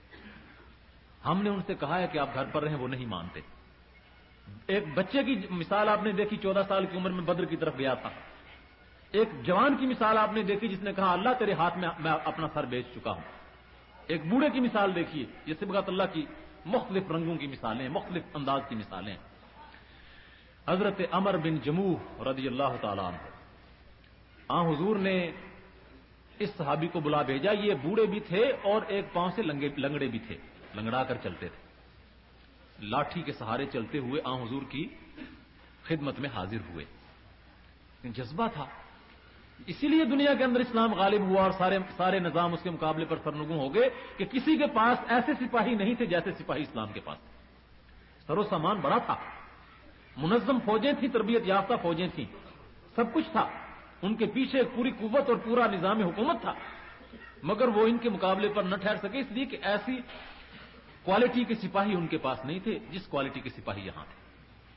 ہم نے ان سے کہا ہے کہ آپ گھر پر رہیں، وہ نہیں مانتے. ایک بچے کی مثال آپ نے دیکھی، چودہ سال کی عمر میں بدر کی طرف گیا تھا. ایک جوان کی مثال آپ نے دیکھی جس نے کہا اللہ تیرے ہاتھ میں میں اپنا سر بیچ چکا ہوں. ایک بوڑھے کی مثال دیکھیے، یہ صبغت اللہ کی مختلف رنگوں کی مثالیں، مختلف انداز کی مثالیں. حضرت عمر بن جموح رضی اللہ تعالیٰ عنہ، آن حضور نے اس صحابی کو بلا بھیجا. یہ بوڑھے بھی تھے اور ایک پاؤں سے لنگڑے بھی تھے، لنگڑا کر چلتے تھے، لاٹھی کے سہارے چلتے ہوئے آن حضور کی خدمت میں حاضر ہوئے. جذبہ تھا، اسی لیے دنیا کے اندر اسلام غالب ہوا اور سارے سارے نظام اس کے مقابلے پر سرنگوں ہو گئے کہ کسی کے پاس ایسے سپاہی نہیں تھے جیسے سپاہی اسلام کے پاس. سر و سامان بڑا تھا، منظم فوجیں تھیں، تربیت یافتہ فوجیں تھیں، سب کچھ تھا. ان کے پیچھے پوری قوت اور پورا نظام حکومت تھا، مگر وہ ان کے مقابلے پر نہ ٹھہر سکے، اس لیے کہ ایسی کوالٹی کے سپاہی ان کے پاس نہیں تھے جس کوالٹی کے سپاہی یہاں تھے.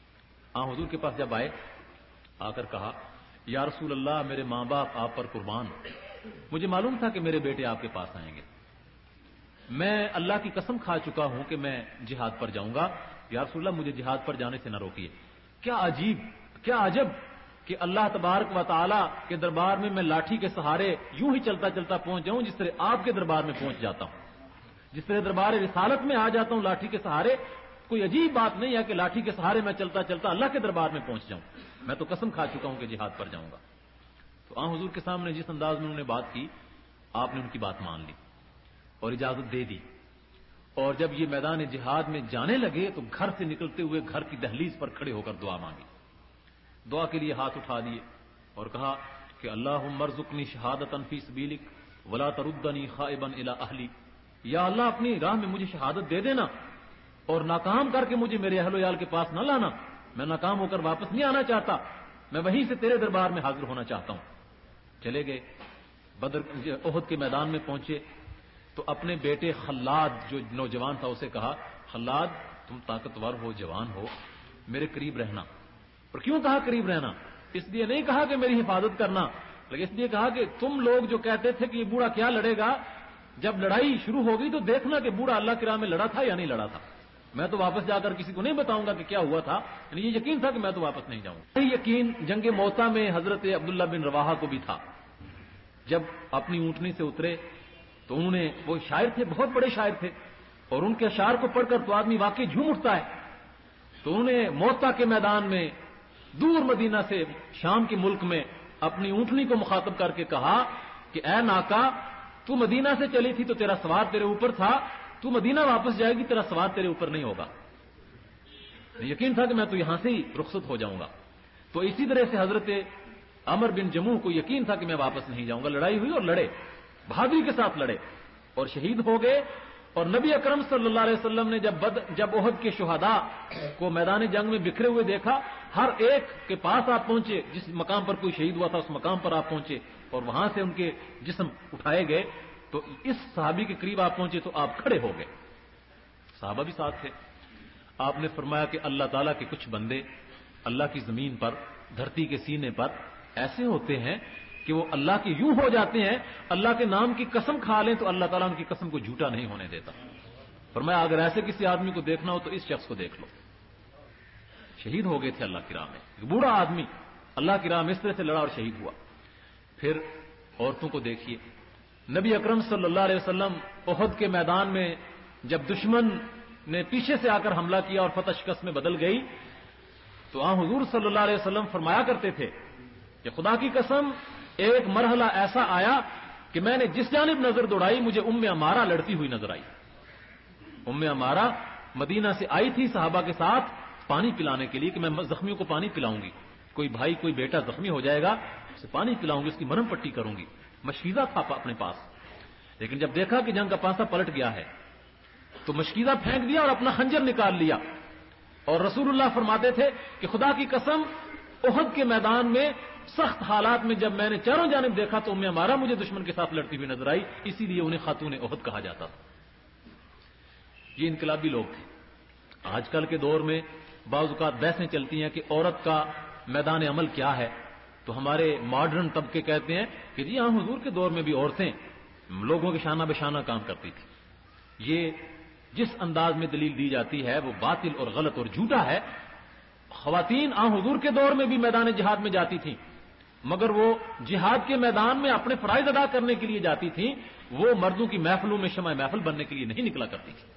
آن حضور کے پاس جب آئے، آ کر کہا یا رسول اللہ میرے ماں باپ آپ پر قربان، مجھے معلوم تھا کہ میرے بیٹے آپ کے پاس آئیں گے، میں اللہ کی قسم کھا چکا ہوں کہ میں جہاد پر جاؤں گا، یا رسول اللہ مجھے جہاد پر جانے سے نہ روکیے. کیا عجیب، کیا عجب کہ اللہ تبارک و تعالی کے دربار میں میں لاٹھی کے سہارے یوں ہی چلتا چلتا پہنچ جاؤں جس طرح آپ کے دربار میں پہنچ جاتا ہوں، جس طرح دربار رسالت میں آ جاتا ہوں لاٹھی کے سہارے. کوئی عجیب بات نہیں ہے کہ لاٹھی کے سہارے میں چلتا چلتا اللہ کے دربار میں پہنچ جاؤں. میں تو قسم کھا چکا ہوں کہ جہاد پر جاؤں گا. تو آن حضور کے سامنے جس انداز میں انہوں نے بات کی، آپ نے ان کی بات مان لی اور اجازت دے دی. اور جب یہ میدان جہاد میں جانے لگے تو گھر سے نکلتے ہوئے گھر کی دہلیز پر کھڑے ہو کر دعا مانگی. دعا کے لیے ہاتھ اٹھا دیے اور کہا کہ اللہم ارزقنی شہادۃ فی سبیلک ولا تردنی خائبا الی اہلی. یا اللہ اپنی راہ میں مجھے شہادت دے دینا اور ناکام کر کے مجھے میرے اہل و عیال کے پاس نہ لانا. میں ناکام ہو کر واپس نہیں آنا چاہتا، میں وہیں سے تیرے دربار میں حاضر ہونا چاہتا ہوں. چلے گئے، بدر احد کے میدان میں پہنچے تو اپنے بیٹے خلاد جو نوجوان تھا اسے کہا خلاد تم طاقتور ہو، جوان ہو، میرے قریب رہنا. اور کیوں کہا قریب رہنا؟ اس لیے نہیں کہا کہ میری حفاظت کرنا، لیکن اس لیے کہا کہ تم لوگ جو کہتے تھے کہ یہ بوڑھا کیا لڑے گا، جب لڑائی شروع ہوگی تو دیکھنا کہ بوڑھا اللہ کی راہ میں لڑا تھا یا نہیں لڑا تھا. میں تو واپس جا کر کسی کو نہیں بتاؤں گا کہ کیا ہوا تھا، یعنی یہ یقین تھا کہ میں تو واپس نہیں جاؤں. یہ یقین جنگ موتا میں حضرت عبداللہ بن رواحہ کو بھی تھا. جب اپنی اونٹنی سے اترے تو انہوں نے، وہ شاعر تھے، بہت بڑے شاعر تھے، اور ان کے اشعار کو پڑھ کر تو آدمی واقعی جھوم اٹھتا ہے. تو انہوں نے موتا کے میدان میں دور مدینہ سے شام کے ملک میں اپنی اونٹنی کو مخاطب کر کے کہا کہ اے ناکا، تو مدینہ سے چلی تھی تو تیرا سوار تیرے اوپر تھا، تو مدینہ واپس جائے گی تیرا سوار تیرے اوپر نہیں ہوگا. یقین تھا کہ میں تو یہاں سے ہی رخصت ہو جاؤں گا. تو اسی طرح سے حضرت عمر بن جموح کو یقین تھا کہ میں واپس نہیں جاؤں گا. لڑائی ہوئی اور لڑے, بہادری کے ساتھ لڑے اور شہید ہو گئے. اور نبی اکرم صلی اللہ علیہ وسلم نے جب بد جب احد کے شہداء کو میدان جنگ میں بکھرے ہوئے دیکھا, ہر ایک کے پاس آپ پہنچے, جس مقام پر کوئی شہید ہوا تھا اس مقام پر آپ پہنچے اور وہاں سے ان کے جسم اٹھائے گئے. تو اس صحابی کے قریب آپ پہنچے تو آپ کھڑے ہو گئے, صحابہ بھی ساتھ تھے. آپ نے فرمایا کہ اللہ تعالیٰ کے کچھ بندے اللہ کی زمین پر, دھرتی کے سینے پر ایسے ہوتے ہیں کہ وہ اللہ کے یوں ہو جاتے ہیں, اللہ کے نام کی قسم کھا لیں تو اللہ تعالیٰ ان کی قسم کو جھوٹا نہیں ہونے دیتا. فرمایا اگر ایسے کسی آدمی کو دیکھنا ہو تو اس شخص کو دیکھ لو. شہید ہو گئے تھے اللہ کی راہ میں, ایک بوڑھا آدمی اللہ کی راہ میں اس طرح سے لڑا اور شہید ہوا. پھر عورتوں کو دیکھیے, نبی اکرم صلی اللہ علیہ وسلم احد کے میدان میں جب دشمن نے پیچھے سے آ کر حملہ کیا اور فتح شکست میں بدل گئی تو آن حضور صلی اللہ علیہ وسلم فرمایا کرتے تھے کہ خدا کی قسم ایک مرحلہ ایسا آیا کہ میں نے جس جانب نظر دوڑائی مجھے ام عمارہ لڑتی ہوئی نظر آئی. ام عمارہ مدینہ سے آئی تھی صحابہ کے ساتھ پانی پلانے کے لیے کہ میں زخمیوں کو پانی پلاؤں گی, کوئی بھائی کوئی بیٹا زخمی ہو جائے گا اسے پانی پلاؤں گی, اس کی مرہم پٹی کروں گی. مشکیزہ تھا اپنے پاس, لیکن جب دیکھا کہ جنگ کا پانسا پلٹ گیا ہے تو مشکیزہ پھینک دیا اور اپنا خنجر نکال لیا. اور رسول اللہ فرماتے تھے کہ خدا کی قسم احد کے میدان میں سخت حالات میں جب میں نے چاروں جانب دیکھا تو ام عمارہ مجھے دشمن کے ساتھ لڑتی ہوئی نظر آئی, اسی لیے انہیں خاتون احد کہا جاتا تھا. یہ انقلابی لوگ تھے. آج کل کے دور میں بعض اوقات بحثیں چلتی ہیں کہ عورت کا میدان عمل کیا ہے, تو ہمارے ماڈرن طبقے کہتے ہیں کہ جی ہاں حضور کے دور میں بھی عورتیں لوگوں کے شانہ بشانہ کام کرتی تھی. یہ جس انداز میں دلیل دی جاتی ہے وہ باطل اور غلط اور جھوٹا ہے. خواتین آن حضور کے دور میں بھی میدان جہاد میں جاتی تھیں, مگر وہ جہاد کے میدان میں اپنے فرائض ادا کرنے کے لیے جاتی تھیں, وہ مردوں کی محفلوں میں شمع محفل بننے کے لیے نہیں نکلا کرتی تھی.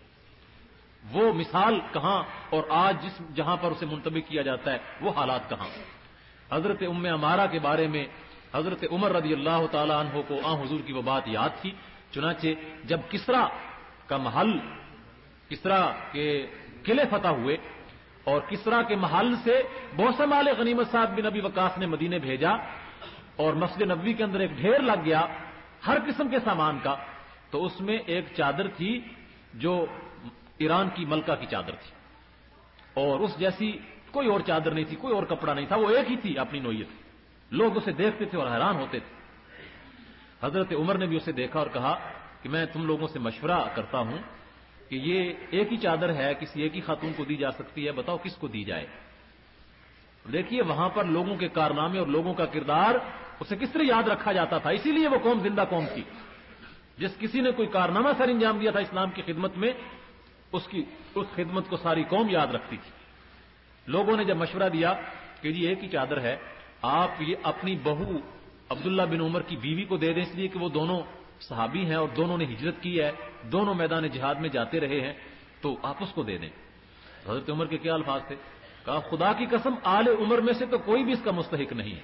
وہ مثال کہاں اور آج جس جہاں پر اسے منطبق کیا جاتا ہے وہ حالات کہاں. حضرت ام عمارہ کے بارے میں حضرت عمر رضی اللہ تعالی عنہ کو آن حضور کی وہ بات یاد تھی. چنانچہ جب کسرا کا محل, کسرا کے قلعے فتح ہوئے اور کسرا کے محل سے بہت سے مال غنیمت سعد بن ابی وقاص نے مدینے بھیجا اور مسجد نبوی کے اندر ایک ڈھیر لگ گیا ہر قسم کے سامان کا, تو اس میں ایک چادر تھی جو ایران کی ملکہ کی چادر تھی اور اس جیسی کوئی اور چادر نہیں تھی, کوئی اور کپڑا نہیں تھا, وہ ایک ہی تھی اپنی نوعیت. لوگ اسے دیکھتے تھے اور حیران ہوتے تھے. حضرت عمر نے بھی اسے دیکھا اور کہا کہ میں تم لوگوں سے مشورہ کرتا ہوں کہ یہ ایک ہی چادر ہے, کسی ایک ہی خاتون کو دی جا سکتی ہے, بتاؤ کس کو دی جائے. دیکھیے وہاں پر لوگوں کے کارنامے اور لوگوں کا کردار اسے کس طرح یاد رکھا جاتا تھا. اسی لیے وہ قوم زندہ قوم تھی. جس کسی نے کوئی کارنامہ سر انجام دیا تھا اسلام کی خدمت میں, اس کی اس خدمت کو ساری قوم یاد رکھتی تھی. لوگوں نے جب مشورہ دیا کہ جی ایک ہی چادر ہے, آپ یہ اپنی بہو عبداللہ بن عمر کی بیوی کو دے دیں, اس لیے کہ وہ دونوں صحابی ہیں اور دونوں نے ہجرت کی ہے, دونوں میدان جہاد میں جاتے رہے ہیں, تو آپ اس کو دے دیں. حضرت عمر کے کیا الفاظ تھے؟ کہا خدا کی قسم آل عمر میں سے تو کوئی بھی اس کا مستحق نہیں ہے.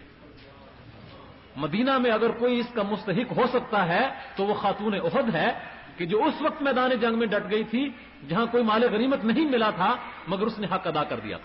مدینہ میں اگر کوئی اس کا مستحق ہو سکتا ہے تو وہ خاتون احد ہے کہ جو اس وقت میدان جنگ میں ڈٹ گئی تھی جہاں کوئی مال غنیمت نہیں ملا تھا مگر اس نے حق ادا کر دیا تھا.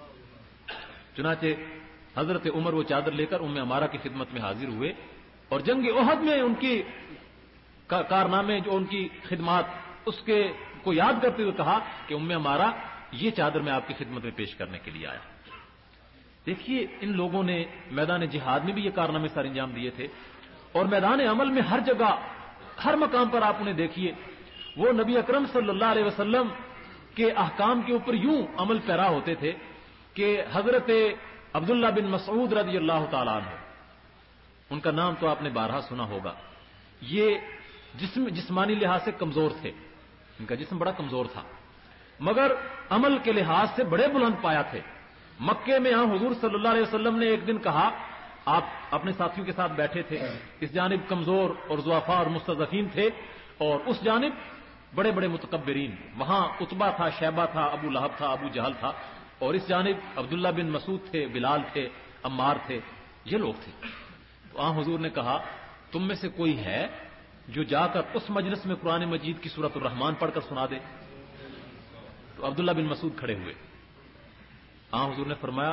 چنانچہ حضرت عمر وہ چادر لے کر ام عمارہ کی خدمت میں حاضر ہوئے اور جنگ احد میں ان کی کارنامے, جو ان کی خدمات, اس کے کو یاد کرتے ہوئے کہا کہ ام عمارہ یہ چادر میں آپ کی خدمت میں پیش کرنے کے لیے آیا. دیکھیے ان لوگوں نے میدان جہاد میں بھی یہ کارنامے سر انجام دیے تھے اور میدان عمل میں ہر جگہ ہر مقام پر آپ انہیں دیکھیے وہ نبی اکرم صلی اللہ علیہ وسلم کے احکام کے اوپر یوں عمل پیرا ہوتے تھے کہ حضرت عبداللہ بن مسعود رضی اللہ تعالیٰ عنہ, ان کا نام تو آپ نے بارہا سنا ہوگا. یہ جسم جسمانی لحاظ سے کمزور تھے, ان کا جسم بڑا کمزور تھا مگر عمل کے لحاظ سے بڑے بلند پایا تھے. مکے میں یہاں حضور صلی اللہ علیہ وسلم نے ایک دن کہا, آپ اپنے ساتھیوں کے ساتھ بیٹھے تھے, اس جانب کمزور اور ضعفاء اور مستضعفین تھے اور اس جانب بڑے بڑے متکبرین, وہاں عتبہ تھا, شیبہ تھا, ابو لہب تھا, ابو جہل تھا, اور اس جانب عبداللہ بن مسعود تھے, بلال تھے, عمار تھے, یہ لوگ تھے. تو آن حضور نے کہا تم میں سے کوئی ہے جو جا کر اس مجلس میں قرآن مجید کی سورۃ الرحمان پڑھ کر سنا دے. تو عبداللہ بن مسعود کھڑے ہوئے. آن حضور نے فرمایا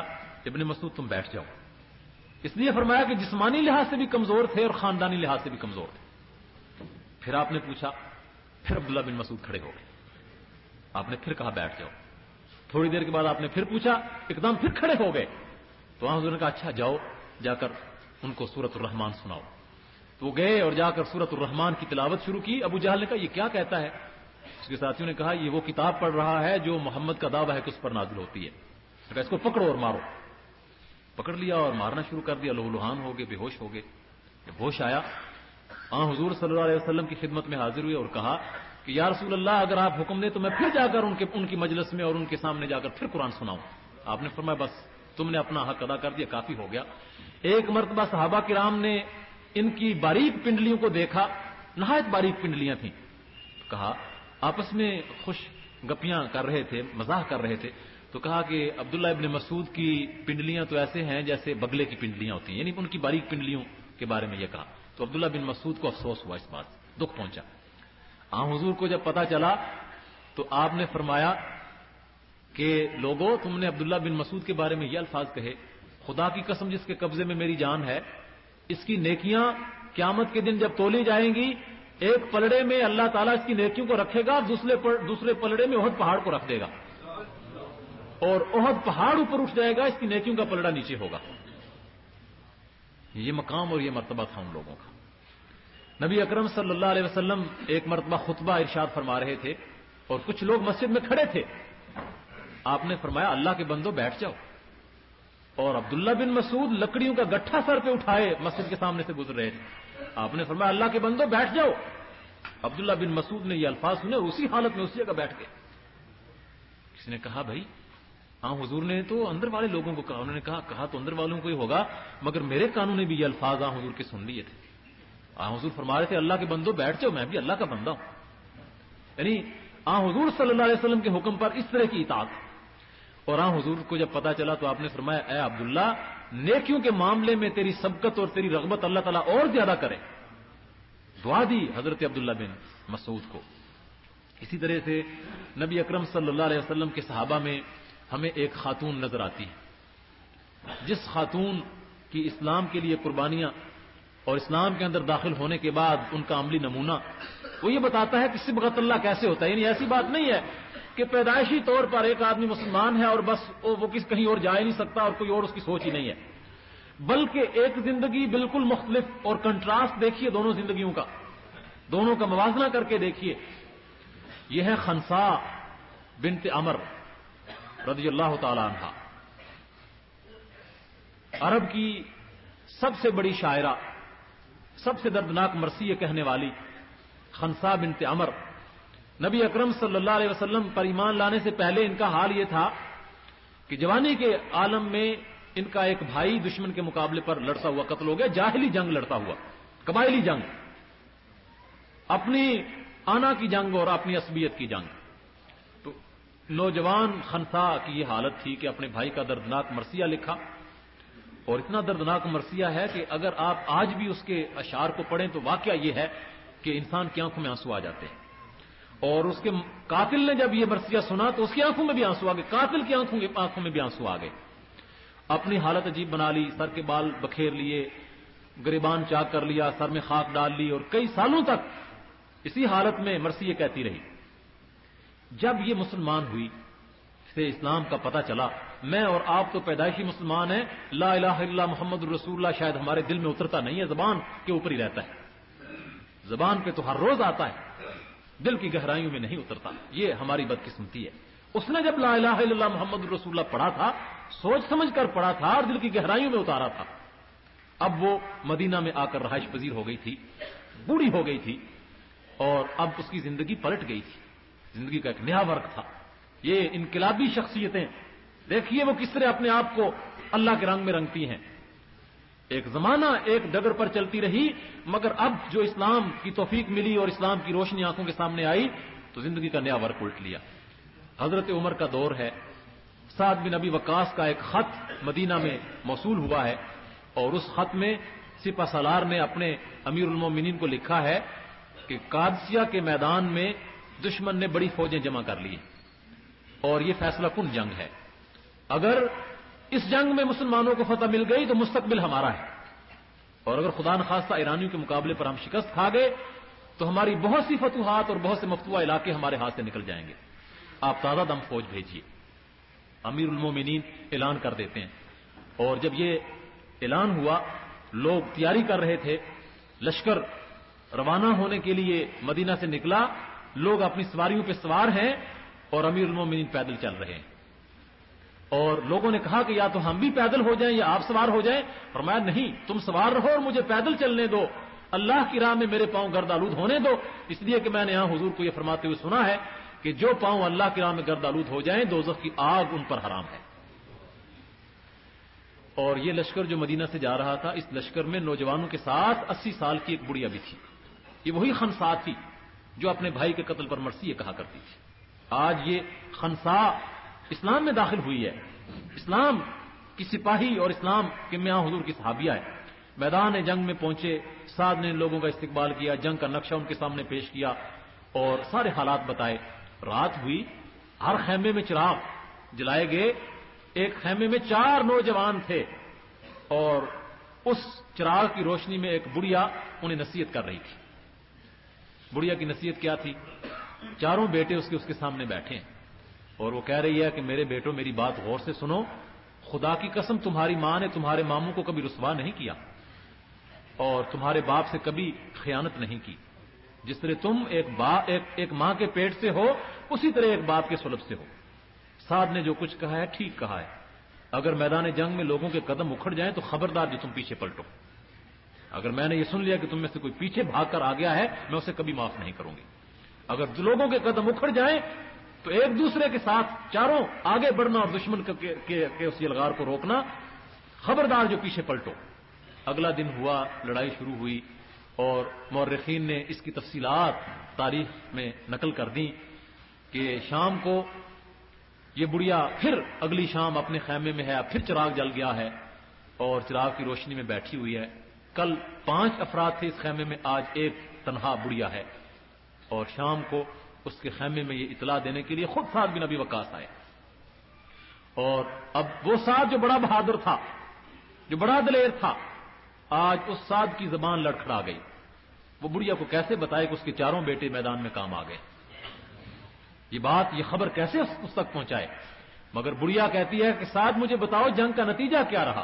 ابن مسعود تم بیٹھ جاؤ. اس لیے فرمایا کہ جسمانی لحاظ سے بھی کمزور تھے اور خاندانی لحاظ سے بھی کمزور تھے. پھر آپ نے پوچھا, پھر عبداللہ بن مسعود کھڑے ہو گئے. آپ نے پھر کہا بیٹھ جاؤ. تھوڑی دیر کے بعد آپ نے پھر پوچھا, ایک دم پھر کھڑے ہو گئے. تو وہاں حضور نے کہا اچھا جاؤ جا کر ان کو سورۃ الرحمان سناؤ. تو وہ گئے اور جا کر سورۃ الرحمان کی تلاوت شروع کی. ابو جہل نے کہا یہ کیا کہتا ہے؟ اس کے ساتھیوں نے کہا یہ وہ کتاب پڑھ رہا ہے جو محمد کا دعویٰ ہے کہ اس پر نازل ہوتی ہے. کہا اس کو پکڑو اور مارو. پکڑ لیا اور مارنا شروع کر دیا. لہو لہان ہو گئے, بے ہوش ہو گئے. جب ہوش آیا آن حضور صلی اللہ علیہ وسلم کی خدمت میں حاضر ہوئے اور کہا کہ یا رسول اللہ اگر آپ حکم دیں تو میں پھر جا کر ان کے ان کی مجلس میں اور ان کے سامنے جا کر پھر قرآن سناؤں. آپ نے فرمایا بس تم نے اپنا حق ادا کر دیا, کافی ہو گیا. ایک مرتبہ صحابہ کرام نے ان کی باریک پنڈلیوں کو دیکھا, نہایت باریک پنڈلیاں تھیں. کہا آپس میں خوش گپیاں کر رہے تھے, مزاح کر رہے تھے. تو کہا کہ عبداللہ ابن مسعود کی پنڈلیاں تو ایسے ہیں جیسے بگلے کی پنڈلیاں ہوتی ہیں, یعنی ان کی باریک پنڈلیوں کے بارے میں یہ کہا. تو عبداللہ بن مسعود کو افسوس ہوا, اس بات سے دکھ پہنچا. آن حضور کو جب پتا چلا تو آپ نے فرمایا کہ لوگوں تم نے عبداللہ بن مسعود کے بارے میں یہ الفاظ کہے, خدا کی قسم جس کے قبضے میں میری جان ہے, اس کی نیکیاں قیامت کے دن جب تولی جائیں گی ایک پلڑے میں اللہ تعالیٰ اس کی نیکیوں کو رکھے گا, دوسرے دوسرے پلڑے میں احد پہاڑ کو رکھ دے گا اور احد پہاڑ اوپر اٹھ جائے گا, اس کی نیکیوں کا پلڑا نیچے ہوگا. یہ مقام اور یہ مرتبہ تھا ان لوگوں کا. نبی اکرم صلی اللہ علیہ وسلم ایک مرتبہ خطبہ ارشاد فرما رہے تھے اور کچھ لوگ مسجد میں کھڑے تھے. آپ نے فرمایا اللہ کے بندو بیٹھ جاؤ. اور عبداللہ بن مسعود لکڑیوں کا گٹھا سر پہ اٹھائے مسجد کے سامنے سے گزر رہے تھے. آپ نے فرمایا اللہ کے بندو بیٹھ جاؤ. عبداللہ بن مسعود نے یہ الفاظ سنے, اسی حالت میں اسی جگہ بیٹھ گئے. کسی نے کہا بھائی ہاں حضور نے تو اندر والے لوگوں کو کہا. انہوں نے کہا کہا تو اندر والوں کو ہی ہوگا, مگر میرے کانوں نے بھی یہ الفاظ آن حضور کے سن لیے تھے. آن حضور فرما رہے تھے اللہ کے بندو بیٹھ جاؤ, میں بھی اللہ کا بندہ ہوں. یعنی آن حضور صلی اللہ علیہ وسلم کے حکم پر اس طرح کی اطاعت. اور آن حضور کو جب پتا چلا تو آپ نے فرمایا اے عبداللہ نیکیوں کے معاملے میں تیری سبقت اور تیری رغبت اللہ تعالیٰ اور زیادہ کرے. دعا دی حضرت عبداللہ بن مسعود کو. اسی طرح سے نبی اکرم صلی اللہ علیہ وسلم کے صحابہ میں ہمیں ایک خاتون نظر آتی ہے جس خاتون کی اسلام کے لیے قربانیاں اور اسلام کے اندر داخل ہونے کے بعد ان کا عملی نمونہ وہ یہ بتاتا ہے کہ صبغت اللہ کیسے ہوتا ہے. یعنی ایسی بات نہیں ہے کہ پیدائشی طور پر ایک آدمی مسلمان ہے اور بس وہ کس کہیں اور جا ہی نہیں سکتا اور کوئی اور اس کی سوچ ہی نہیں ہے, بلکہ ایک زندگی بالکل مختلف اور کنٹراسٹ دیکھیے دونوں زندگیوں کا, دونوں کا موازنہ کر کے دیکھیے. یہ ہے خنسا بنت عمر رضی اللہ تعالی عنہا, عرب کی سب سے بڑی شاعرہ, سب سے دردناک مرثیے کہنے والی خنسا بنت عمر. نبی اکرم صلی اللہ علیہ وسلم پر ایمان لانے سے پہلے ان کا حال یہ تھا کہ جوانی کے عالم میں ان کا ایک بھائی دشمن کے مقابلے پر لڑتا ہوا قتل ہو گیا. جاہلی جنگ لڑتا ہوا, قبائلی جنگ, اپنی آنا کی جنگ اور اپنی عصبیت کی جنگ. تو نوجوان خنسا کی یہ حالت تھی کہ اپنے بھائی کا دردناک مرثیہ لکھا, اور اتنا دردناک مرثیہ ہے کہ اگر آپ آج بھی اس کے اشعار کو پڑھیں تو واقعہ یہ ہے کہ انسان کی آنکھوں میں آنسو آ جاتے ہیں. اور اس کے قاتل نے جب یہ مرثیہ سنا تو اس کی آنکھوں میں بھی آنسو آ گئے, قاتل کی آنکھوں آنکھوں میں بھی آنسو آ گئے. اپنی حالت عجیب بنا لی, سر کے بال بکھیر لیے, گریبان چاک کر لیا, سر میں خاک ڈال لی, اور کئی سالوں تک اسی حالت میں مرثیے کہتی رہی. جب یہ مسلمان ہوئی سے اسلام کا پتہ چلا, میں اور آپ تو پیدائشی مسلمان ہیں, لا الہ الا اللہ محمد الرسول اللہ شاید ہمارے دل میں اترتا نہیں ہے, زبان کے اوپر ہی رہتا ہے, زبان پہ تو ہر روز آتا ہے, دل کی گہرائیوں میں نہیں اترتا. یہ ہماری بدقسمتی ہے. اس نے جب لا الہ الا اللہ محمد الرسول اللہ پڑھا تھا, سوچ سمجھ کر پڑھا تھا اور دل کی گہرائیوں میں اتارا تھا. اب وہ مدینہ میں آ کر رہائش پذیر ہو گئی تھی, بوڑھی ہو گئی تھی, اور اب اس کی زندگی پلٹ گئی تھی. زندگی کا ایک نیا ورق تھا. یہ انقلابی شخصیتیں دیکھیے وہ کس طرح اپنے آپ کو اللہ کے رنگ میں رنگتی ہیں. ایک زمانہ ایک ڈگر پر چلتی رہی, مگر اب جو اسلام کی توفیق ملی اور اسلام کی روشنی آنکھوں کے سامنے آئی تو زندگی کا نیا ورق الٹ لیا. حضرت عمر کا دور ہے. سعد بن ابی وقاص کا ایک خط مدینہ میں موصول ہوا ہے, اور اس خط میں سپہ سالار نے اپنے امیر المومنین کو لکھا ہے کہ قادسیہ کے میدان میں دشمن نے بڑی فوجیں جمع کر لی, اور یہ فیصلہ کن جنگ ہے. اگر اس جنگ میں مسلمانوں کو فتح مل گئی تو مستقبل ہمارا ہے، اور اگر خدا نخواستہ ایرانیوں کے مقابلے پر ہم شکست کھا گئے تو ہماری بہت سی فتوحات اور بہت سے مفتوحہ علاقے ہمارے ہاتھ سے نکل جائیں گے۔ آپ تازہ دم فوج بھیجیے۔ امیر المومنین اعلان کر دیتے ہیں، اور جب یہ اعلان ہوا لوگ تیاری کر رہے تھے، لشکر روانہ ہونے کے لیے مدینہ سے نکلا، لوگ اپنی سواریوں پہ سوار ہیں اور امیر المومنین پیدل چل رہے ہیں، اور لوگوں نے کہا کہ یا تو ہم بھی پیدل ہو جائیں یا آپ سوار ہو جائیں۔ فرمایا نہیں، تم سوار رہو اور مجھے پیدل چلنے دو، اللہ کی راہ میں میرے پاؤں گرد آلود ہونے دو، اس لیے کہ میں نے یہاں حضور کو یہ فرماتے ہوئے سنا ہے کہ جو پاؤں اللہ کی راہ میں گرد آلود ہو جائیں دوزخ کی آگ ان پر حرام ہے۔ اور یہ لشکر جو مدینہ سے جا رہا تھا، اس لشکر میں نوجوانوں کے ساتھ اسی سال کی ایک بڑھیا بھی تھی، یہ وہی خنسا تھی جو اپنے بھائی کے قتل پر مرثیہ کہا کرتی تھی۔ آج یہ خنسا اسلام میں داخل ہوئی ہے، اسلام کی سپاہی اور اسلام کے میاں حضور کی صحابیہ ہے۔ میدان جنگ میں پہنچے، سعد نے ان لوگوں کا استقبال کیا، جنگ کا نقشہ ان کے سامنے پیش کیا اور سارے حالات بتائے۔ رات ہوئی، ہر خیمے میں چراغ جلائے گئے، ایک خیمے میں چار نوجوان تھے اور اس چراغ کی روشنی میں ایک بڑھیا انہیں نصیحت کر رہی تھی۔ بڑھیا کی نصیحت کیا تھی؟ چاروں بیٹے اس کے اس کے سامنے بیٹھے ہیں اور وہ کہہ رہی ہے کہ میرے بیٹوں میری بات غور سے سنو، خدا کی قسم تمہاری ماں نے تمہارے ماموں کو کبھی رسوا نہیں کیا اور تمہارے باپ سے کبھی خیانت نہیں کی، جس طرح تم ایک با ایک, ایک ماں کے پیٹ سے ہو اسی طرح ایک باپ کے سلب سے ہو۔ سعد نے جو کچھ کہا ہے ٹھیک کہا ہے، اگر میدان جنگ میں لوگوں کے قدم اکھڑ جائیں تو خبردار جو تم پیچھے پلٹو، اگر میں نے یہ سن لیا کہ تم میں سے کوئی پیچھے بھاگ کر آ گیا ہے میں اسے کبھی معاف نہیں کروں گی۔ اگر لوگوں کے قدم اکھڑ جائیں تو ایک دوسرے کے ساتھ چاروں آگے بڑھنا اور دشمن کے, کے, کے اس یلغار کو روکنا، خبردار جو پیچھے پلٹو۔ اگلا دن ہوا، لڑائی شروع ہوئی اور مورخین نے اس کی تفصیلات تاریخ میں نقل کر دیں کہ شام کو یہ بڑھیا پھر اگلی شام اپنے خیمے میں ہے، پھر چراغ جل گیا ہے اور چراغ کی روشنی میں بیٹھی ہوئی ہے۔ کل پانچ افراد تھے اس خیمے میں، آج ایک تنہا بڑھیا ہے، اور شام کو اس کے خیمے میں یہ اطلاع دینے کے لیے خود سعد بن ابی وقاص آئے۔ اور اب وہ سعد جو بڑا بہادر تھا، جو بڑا دلیر تھا، آج اس سعد کی زبان لڑکھڑا گئی۔ وہ بڑھیا کو کیسے بتائے کہ اس کے چاروں بیٹے میدان میں کام آ گئے، یہ بات یہ خبر کیسے اس تک پہنچائے؟ مگر بڑھیا کہتی ہے کہ سعد مجھے بتاؤ جنگ کا نتیجہ کیا رہا؟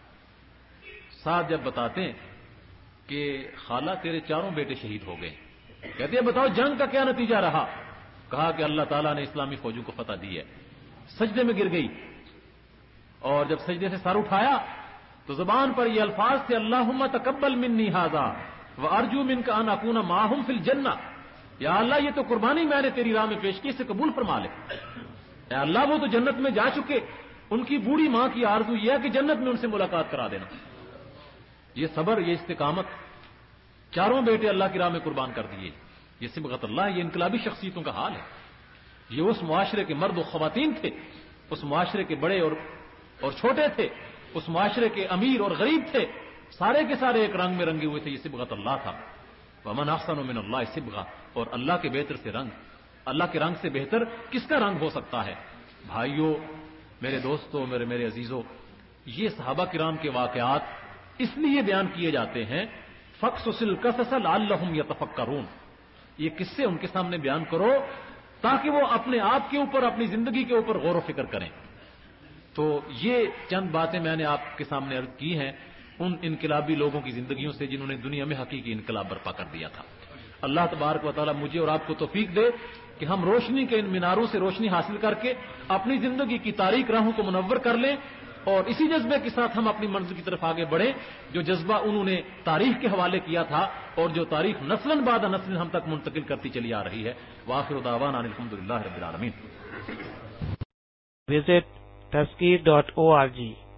سعد جب بتاتے ہیں کہ خالہ تیرے چاروں بیٹے شہید ہو گئے، کہتے ہیں بتاؤ جنگ کا کیا نتیجہ رہا؟ کہا کہ اللہ تعالیٰ نے اسلامی فوجوں کو فتح دی ہے۔ سجدے میں گر گئی اور جب سجدے سے سر اٹھایا تو زبان پر یہ الفاظ تھے، اللہم تقبل منی ھذا وارجو منک ان اکون معہم فی الجنہ، یا اللہ یہ تو قربانی میں نے تیری راہ میں پیش کی، اسے قبول فرما لے۔ اے اللہ وہ تو جنت میں جا چکے، ان کی بوڑھی ماں کی آرزو یہ ہے کہ جنت میں ان سے ملاقات کرا دینا۔ یہ صبر، یہ استقامت، چاروں بیٹے اللہ کی راہ میں قربان کر دیے، یہ صبغت اللہ، یہ انقلابی شخصیتوں کا حال ہے۔ یہ اس معاشرے کے مرد و خواتین تھے، اس معاشرے کے بڑے اور اور چھوٹے تھے، اس معاشرے کے امیر اور غریب تھے، سارے کے سارے ایک رنگ میں رنگے ہوئے تھے۔ یہ صبغت اللہ تھا۔ ومن احسن من اللہ صبغہ، اور اللہ کے بہتر سے رنگ، اللہ کے رنگ سے بہتر کس کا رنگ ہو سکتا ہے؟ بھائیوں، میرے دوستوں، میرے میرے عزیزوں، یہ صحابہ کرام کے واقعات اس لیے بیان کیے جاتے ہیں فقصص القصص لعلہم یتفکرون، یہ قصے ان کے سامنے بیان کرو تاکہ وہ اپنے آپ کے اوپر، اپنی زندگی کے اوپر غور و فکر کریں۔ تو یہ چند باتیں میں نے آپ کے سامنے عرض کی ہیں ان انقلابی لوگوں کی زندگیوں سے جنہوں نے دنیا میں حقیقی انقلاب برپا کر دیا تھا۔ اللہ تبارک و تعالیٰ مجھے اور آپ کو توفیق دے کہ ہم روشنی کے ان میناروں سے روشنی حاصل کر کے اپنی زندگی کی تاریک راہوں کو منور کر لیں اور اسی جذبے کے ساتھ ہم اپنی منزل کی طرف آگے بڑھیں جو جذبہ انہوں نے تاریخ کے حوالے کیا تھا اور جو تاریخ نسلاً بعد نسل ہم تک منتقل کرتی چلی آ رہی ہے۔ وآخر دعوانا الحمدللہ رب العالمین۔ Visit taskir dot org